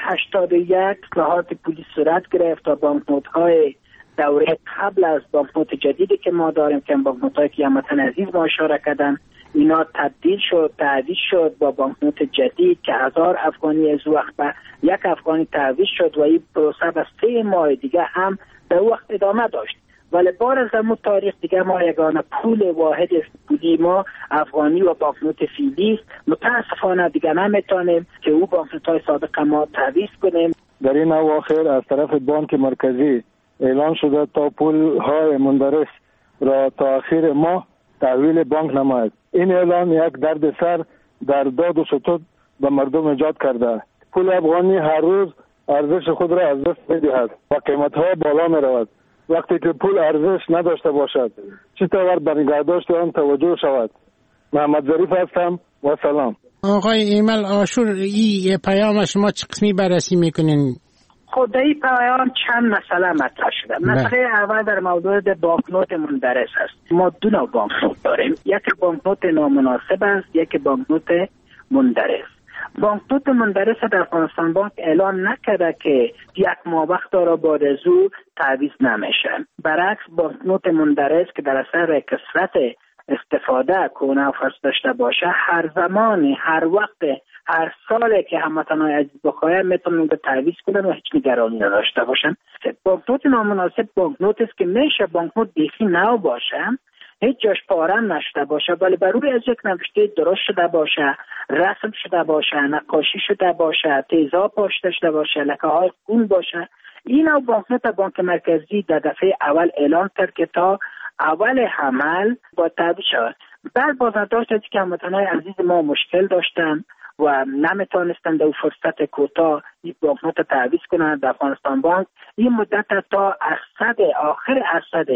1381 اصلاحات پولی صورت گرفت و بانکنوت های دوره قبل از بانکنوت جدیدی که ما داریم که بانکنوت هایی که هموطن عزیز ما اشاره کردن، اینا تبدیل شد، تعویض شد با بانکنوت جدید که 1000 افغانی از وقت به 1 افغانی تعویض شد و این پروسه به 3 ماه دیگه هم به وقت ادامه داشت. ولی بار از همون تاریخ دیگه ما یگانه پول واحد پولی ما افغانی و بانکنوت فعلی است. متاسفانه دیگه نمیتونیم که او بانکنوت های سابق ما تعویض کنیم. در این اواخر از طرف بانک مرکزی اعلان شده تا پول های مندرس را تا آخر ماه تحویل بانک نماید. این اعلان یک درد سر در داد و ستود به مردم ایجاد کرده. پول افغانی هر روز ارزش خود را از دست می‌دهد و قیمت‌ها بالا می‌رود. وقتی که پول ارزش نداشته باشد چطور به نگهداشت آن توجه شود؟ محمد ظریف هستم و سلام. آقای ایمل آشور، این پیام شما چه قسمی بررسی میکنین؟ خدایی پیام چند مسئله مطرح شده. مسئله اول در موضوع بانکنوت مندرس است. ما 2 نوع بانکنوت داریم، یک بانکنوت نامناسب است، یک بانکنوت مندرس. بانکنوت مندرس در افغانستان بانک اعلان نکرده که 1 ماه وقت داره بعد از او تعویض نمیشه. برعکس بانکنوت مندرس که در اثر کثرت استفاده کنه و فرض داشته باشه، هر زمانی، هر وقت، هر ساله که هموطنان عزیز بخواهد میتونن به تعویض کنن و هیچ نگرانی نداشته باشن. بانکنوت نامناسب بانکنوت است که میشه بانکنوت بیخی نو باشه، هیچ جاش پاره نشده باشه، ولی بر روی از یک نوشته درست شده باشه، رسم شده باشه، نقاشی شده باشه، تیزاب پاش داشته باشه، لکه های خون باشه. این نوع بانکنوت بانک مرکزی در دفعه اول اعلان کرد که تا اول حمل با تعویض شود. بعد بازداشت از که هموطنان عزیز ما مشکل داشتن و نمیتونستند در فرصت کوتاه این بانکنوت تعویض کنند در افغانستان بانک، این مدت تا آخر اسد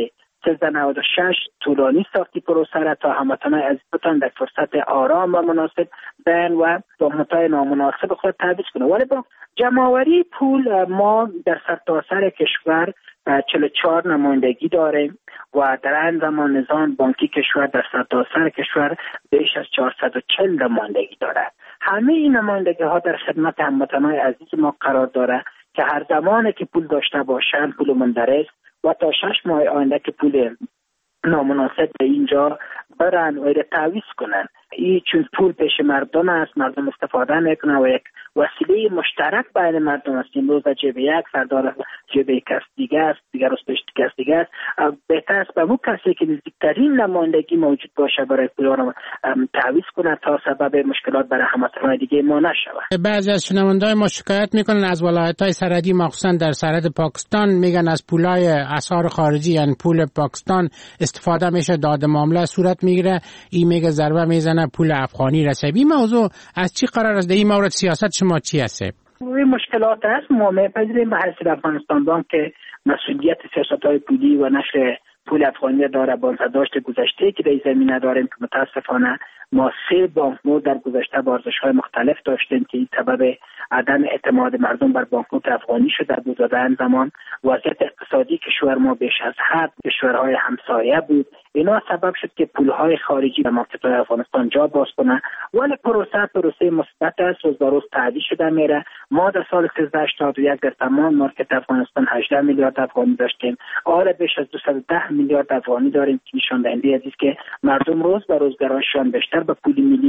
1396 طولانی ساختی پروسه را تا هموطنان عزیز بتوانند در فرصت آرام و مناسب بین و بانکنوت‌های نامناسب خود تعویض کنند. ولی با جمع‌آوری پول ما در سرتاسر کشور 44 نمایندگی داریم و در این زمان نظام بانکی کشور در سرتاسر کشور بیش از 440 نمایندگی دارد. همه این نمایندگی ها در خدمت هموطنان عزیز ما قرار داره که هر زمانی که پول داشته باشند پول مندرس و تا 6 ماه آینده که پول نامناسب به اینجا برن و تعویض کنن. این چون پول پیش مردم است، مردم استفاده میکنن و یک وسیله مشترک بین مردم است. امروز جیب یک سردار جیب کس دیگه است، دیگر است کس دیگه است. بهتر است به اون کسی که نزدیکترین نمایندگی موجود باشه برای پول را تعویض کنه تا سبب مشکلات برای هموطنان دیگه ما نشود. بعضی از شنونده‌های ما شکایت میکنن از ولایت‌های سرحدی مخصوصا در سرحد پاکستان، میگن از پولای اسعار خارجی یعنی پول پاکستان استفاده میشه، داد معامله صورت میگیره. این میگه ضربه میزنه پول افغانی رسید. این موضوع از چی قرار است؟ در این مورد سیاست شما چی هست؟ این مشکلات هست. ما میپذیریم به حیث افغانستان بانک که مسئولیت سیاست‌های پولی و نشر پول افغانی داره. بازداشت گذشته که در این زمینه داریم که متاسفانه ما 3 بانکنوت در گذشته با ارزش‌های مختلف داشتیم که این سبب عدم اعتماد مردم بر بانکنوت افغانی شده بود و در این زمان وضعیت اقتصادی کشور ما بیش از حد کشورهای همسایه بود. اینا سبب شد که پولهای خارجی به مارکت‌های افغانستان جا باز کنه. ولی پروسه مثبت است، روز به روز تعدیل شده میره. ما در سال 1381 در تمام مارکت افغانستان 18 میلیارد افغانی داشتیم. حالا بیش از 210 میلیارد افغانی داریم که نشان دهنده است که مردم روز به روز گرایششان بیشتر به پول ملی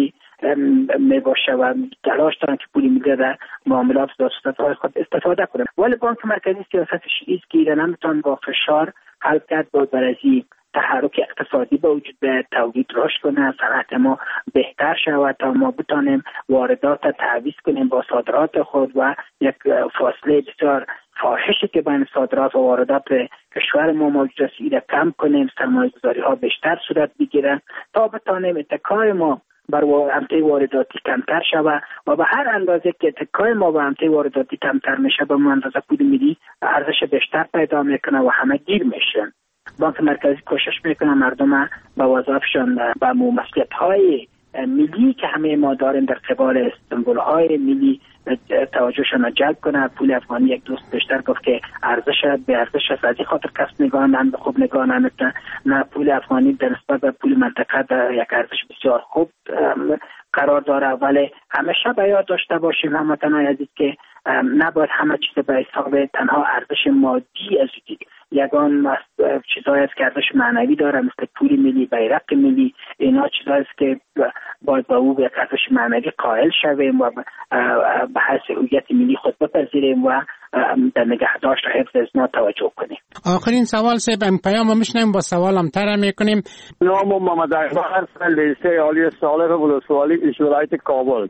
می باشه و تلاش دارن که پول ملی در معاملات و صورت‌های خود استفاده کنن. ولی بانک مرکزی سیاستش ایست که ایران نمیتونه با فشار حل کرد با برازی تحرک اقتصادی به وجود به تولید رشد کنه، صنعت ما بهتر شود تا ما بتانیم واردات تعویض کنیم با صادرات خود و یک فاصله بسیار فاحشی که بین صادرات و واردات کشور ما موجود است ایره کم کنیم، سرمایه‌گذاری ها بیشتر صورت بگیرن تا بتانیم اتکای ما بر امته وارداتی کمتر شود و به هر اندازه که اتکای ما به امته وارداتی کمتر میشه به اندازه پول ملی ارزش بیشتر پیدا میکنه و همه گیر میشن. بانک مرکزی کوشش میکنه مردم به وظایفشان به مسئولیت‌های ملی که همه ما داریم در قبال سمبول‌های ملی توجهشان را جلب کنه. پول افغانی یک دوست بیشتر گفت که ارزش به ارزش است، از این خاطر کسب نگاه خوب نگاه نمیکنه. نه، پول افغانی در نسبت به پول منطقه در یک ارزش بسیار خوب قرار داره، ولی همیشه به یاد داشته باشیم هموطنان عزیز که نباید همه چیز به حساب تنها ارزش مادی از دید. یگان چیزایی است که ارزش معنوی داره مثل پول ملی، بیرق ملی، اینا چیزایی است که باید با او به ارزش معنوی قائل شویم و به حیث هویت ملی خود بپذیریم و در نگهداشت و حفظ از ما توجه کنیم. آخرین سوال صاحب پیام میشنیم با سوالم تر میکنیم. نام محمد اکبر لیسه عالی صالح ولسوالی ولایت کابل.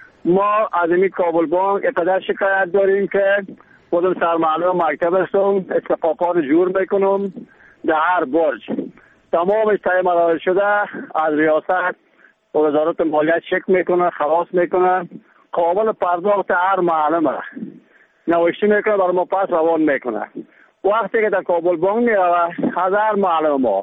ما از این کابل بانک اقدر شکایت داریم که خودم سرمعلم مکتب هستم، استفاقات جور میکنم در هر برج. تمام استای مراحل شده از ریاست و وزارت مالیات چک میکنه، خلاص میکنه، قابل پرداخت هر معلم نوشته میکنه برای ما پس روان میکنه. وقتی که در کابل بانک میروه 1000 معلم ما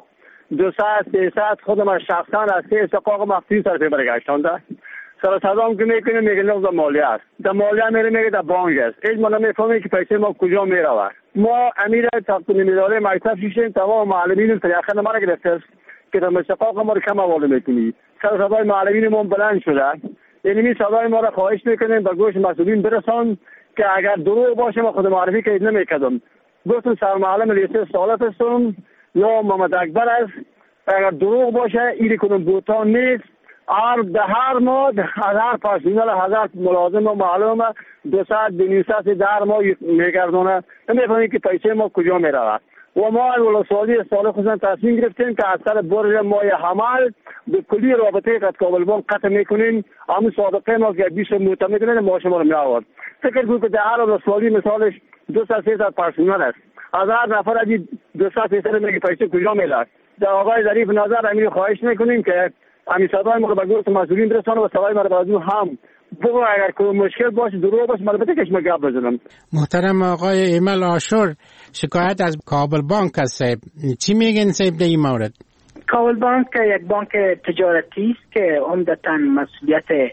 200-300 خودم شخصا از 3 استفاق مخصوص سر برگشتانده سر صدام که میکنه میگه لغز مالیه است، در مالیه میگه در بانک است. هیچ ما نمیفهمیم که پیسه ما کجا میروه. ما امیر تقدیم اداره مکتب شیشیم تمام معلمین تریاخه ما گرفته که در مستقاق ما رو کم حواله میکنی. سر صدای معلمین ما بلند شده، یعنی می صدای ما رو خواهش میکنیم به گوش مسئولین برسان که اگر دروغ باشه ما خود معرفی که نمیکردم. گفتم سرمعلم لیسه سالت هستم، یا محمد اکبر است. اگر دروغ باشه ایری کنم بوتان نیست. هر ماه از هر پرسنل 1000 ملازم و معلومه 200-200 در ما میگردونه. نمیفهمیم که پیسه ما کجا میره. و ما ولسوالی سال خودمون تصمیم گرفتیم که از سر برج مای حمل به کلی رابطه قد کابل بانک قطع میکنیم. همون سابقه ما که 20 معتمد کنه ما شما رو میآورد. فکر کنید که در هر ولسوالی مثالش 200-300 پرسنل است. از هر نفر از 200-300 میگه پیسه کجا میره. در آقای ظریف نظر امیر خواهش میکنیم که همین صدای ما رو به گوش مسئولین برسانه و صدای ما رو به هم بگو اگر کوم مشکل باشه دروغ باشه البته که ما گپ بزنم. محترم آقای ایمل عاشور، شکایت از کابل بانک است. چی میگن صاحب در این مورد؟ کابل بانک یک بانک تجارتی است که عمدتاً مسئولیت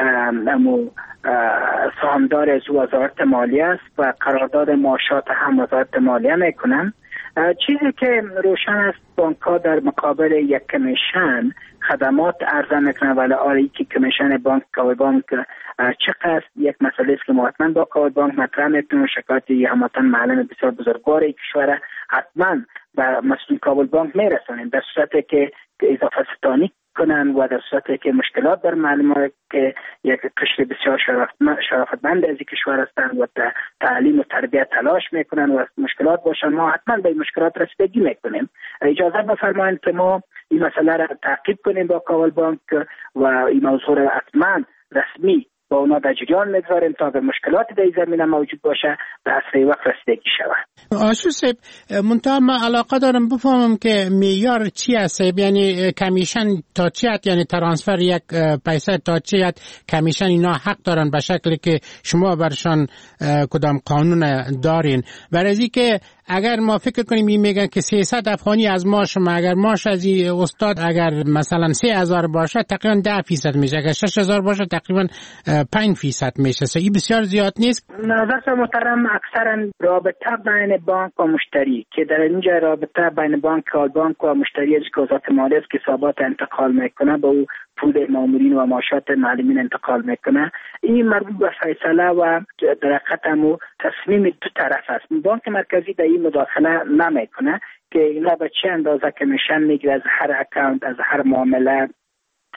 سهامدار از وزارت مالیه است و قرارداد معاشات هم وزارت مالیه میکنن. چیزی که روشن است بانک ها در مقابل یک کمیشن خدمات عرضه میکنن، ولی آره که کمیشن بانک کابل بانک چقدر یک مسئله است که ما حتما با کابل بانک مطرح میکنیم. شکایتی هموطن معلم بسیار بزرگوار کشور حتما به مسئول کابل بانک میرسانیم در صورتی که اضافه ستانی کنن و در صورتی که مشکلات در معلمان که یک قشر بسیار شرافتمند از کشور هستند و تعلیم و تربیت تلاش میکنن و مشکلات باشن، ما حتما به این مشکلات رسیدگی میکنیم. اجازه بفرمایید که ما این مسئله را تعقیب کنیم با کابل بانک و این موضوع را حتما رسمی با اونا در جریان میگذاریم تا به مشکلاتی در این زمینه موجود باشه به اسرع وقت رسیدگی شود. آشور صاحب، منتها من علاقه دارم بفهمم که معیار چی است؟ یعنی کمیشن تا چی است؟ یعنی ترانسفر یک پیسه تا چی است؟ کمیشن اینا حق دارن به شکلی که شما برشان کدام قانون دارین؟ برای که اگر ما فکر کنیم این میگن که 300 افغانی از ماش، اگر ماش از این استاد اگر مثلا 3000 باشه تقریبا 10% میشه، اگر 6000 باشه تقریبا 5% میشه. این بسیار زیاد نیست؟ نظر محترم اکثرا رابطه بین بانک و مشتری که در اینجا رابطه بین بانک و مشتری از که وزارت مالیه است که حسابات انتقال میکنه به او پول مامورین و معاشات معلمین انتقال میکنه، این مربوط به فیصله و در حقیقت هم تصمیم دو طرف است. بانک مرکزی در این مداخله نمیکنه که اینا به چه اندازه کمیشن میگیره از هر اکانت، از هر معامله،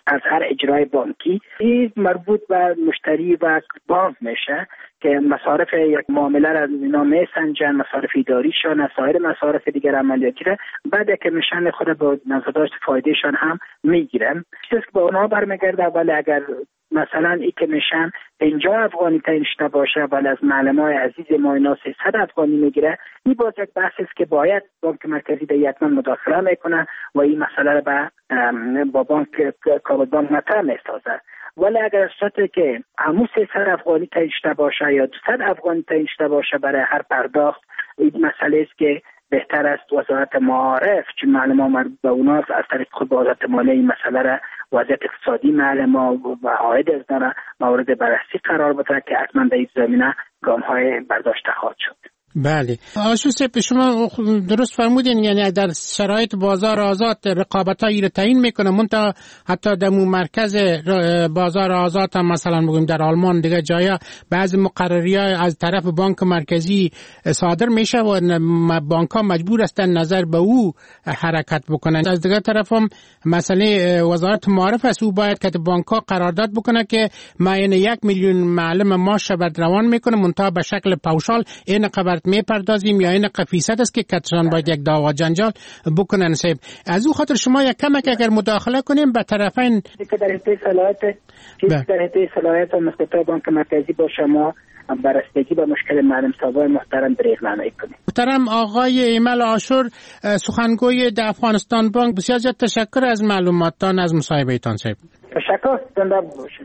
از هر اجرای بانکی. این مربوط به مشتری و بانک میشه که مصارف یک معامله را اینا میسنجن، مصارف اداریشان، سایر مصارف دیگر عملیاتی را بعد که میشن خود با نظرداشت فایدهشان هم میگیرن. چیزی که به اونها برمیگرده، ولی اگر مثلا ای که میشن 50 افغانی تعیین شده باشه ولی از معلمای عزیز ما اینا 300 افغانی میگیره، این باز یک بحث است که باید بانک مرکزی در حتما مداخله میکنه و این مسئله را با بانک کابل بانک مطرح میسازه. ولی اگر صورتی که همون 300 افغانی تعیین شده باشه یا 200 افغانی تعیین شده باشه برای هر پرداخت، این مسئله است که بهتر است وزارت معارف چون معلمان مربوط به اوناست از طریق خود وزارت مالیه این مسئله را وضعیت اقتصادی معلمان و عاید از داره مورد بررسی قرار بده که حتما در این زمینه گام‌های برداشته خواهد شد. بله آشو سپ شما درست فرمودین، یعنی در شرایط بازار آزاد رقابتایی رو تعیین میکنه، منتها حتی در مرکز بازار آزاد هم مثلا بگیم در آلمان دیگه جایا بعضی مقرری‌ها از طرف بانک مرکزی صادر میشه و بانک‌ها مجبور هستن نظر به او حرکت بکنن. از دیگه طرف هم مسئله وزارت معارف است، او باید که بانک‌ها قرارداد بکنه که معین 1 میلیون معلم ماش بر روان میکنه، منتها به شکل پاوشال این خبر میپردازیم یا این فیصد است که کتران باید یک دعوا جنجال بکنن. صاحب از او خاطر شما یک کمک اگر مداخله کنیم به طرفین که در حد صلاحیت مخاطب بانک مرکزی با شما بررسی به مشکل معلم صاحبای محترم دریغ نمایی کنیم. محترم آقای ایمل عاشور سخنگوی در افغانستان بانک، بسیار زیاد تشکر از معلوماتتان، از مصاحبهتان. صاحب تشکر، زنده باشید.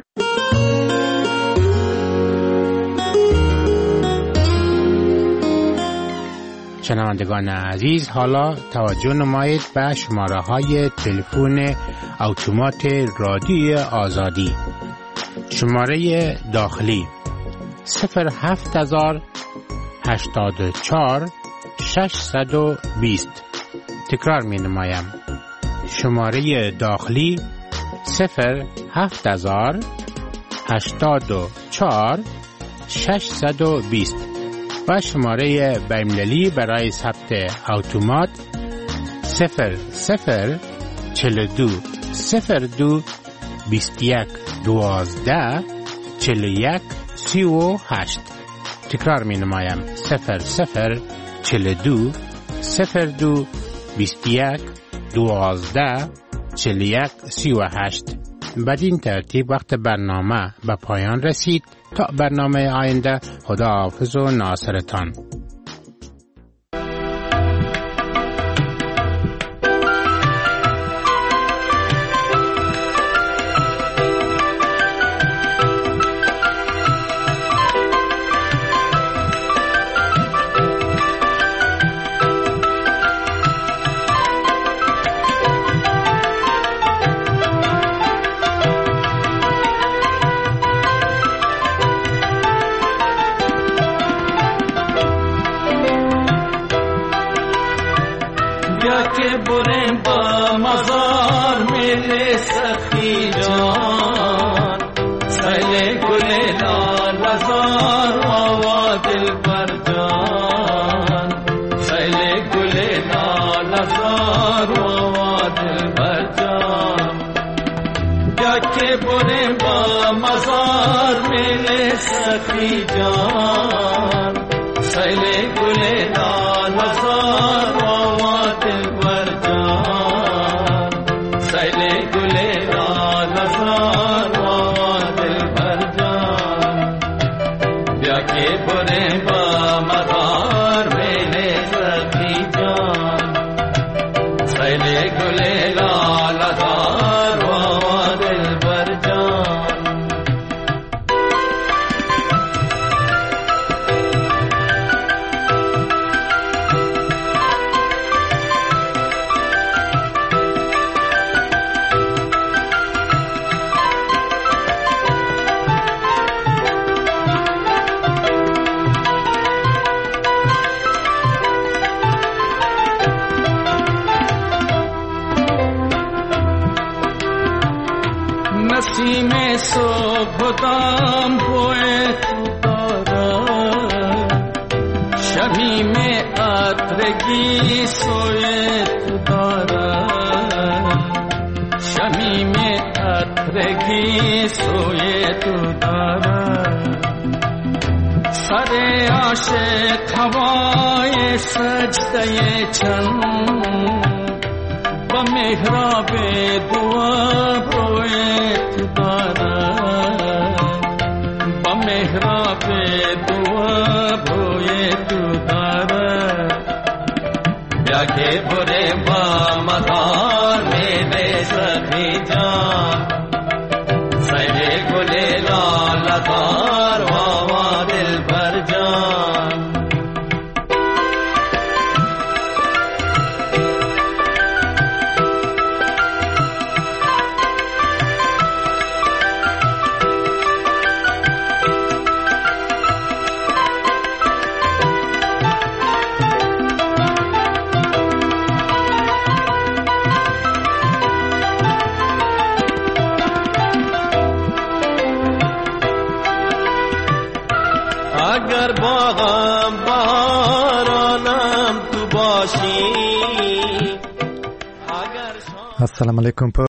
شنوندگان عزیز، حالا توجه نمایید به شماره های تلفن اتومات رادیو آزادی. شماره داخلی 07084 620. تکرار می نمایم. شماره داخلی 07084 620 و شماره بین‌المللی برای ثبت اتومات 0042 02 21 12 41 38. تکرار می نمایم 0042 02 21 12 41 38. بدین ترتیب وقت برنامه به پایان رسید. تا برنامه آینده، خداحافظ و ناصرتان. قطرگی سوی تو دارد سر عاشق هوای سجده چند با محراب دعا روی تو دارد با محراب دعا روی تو دارد بیا که بره با مدار میده سخی جان سیر گل لالدار و دل بر جان اگر باغم بارانم تو باشی. السلام علیکم.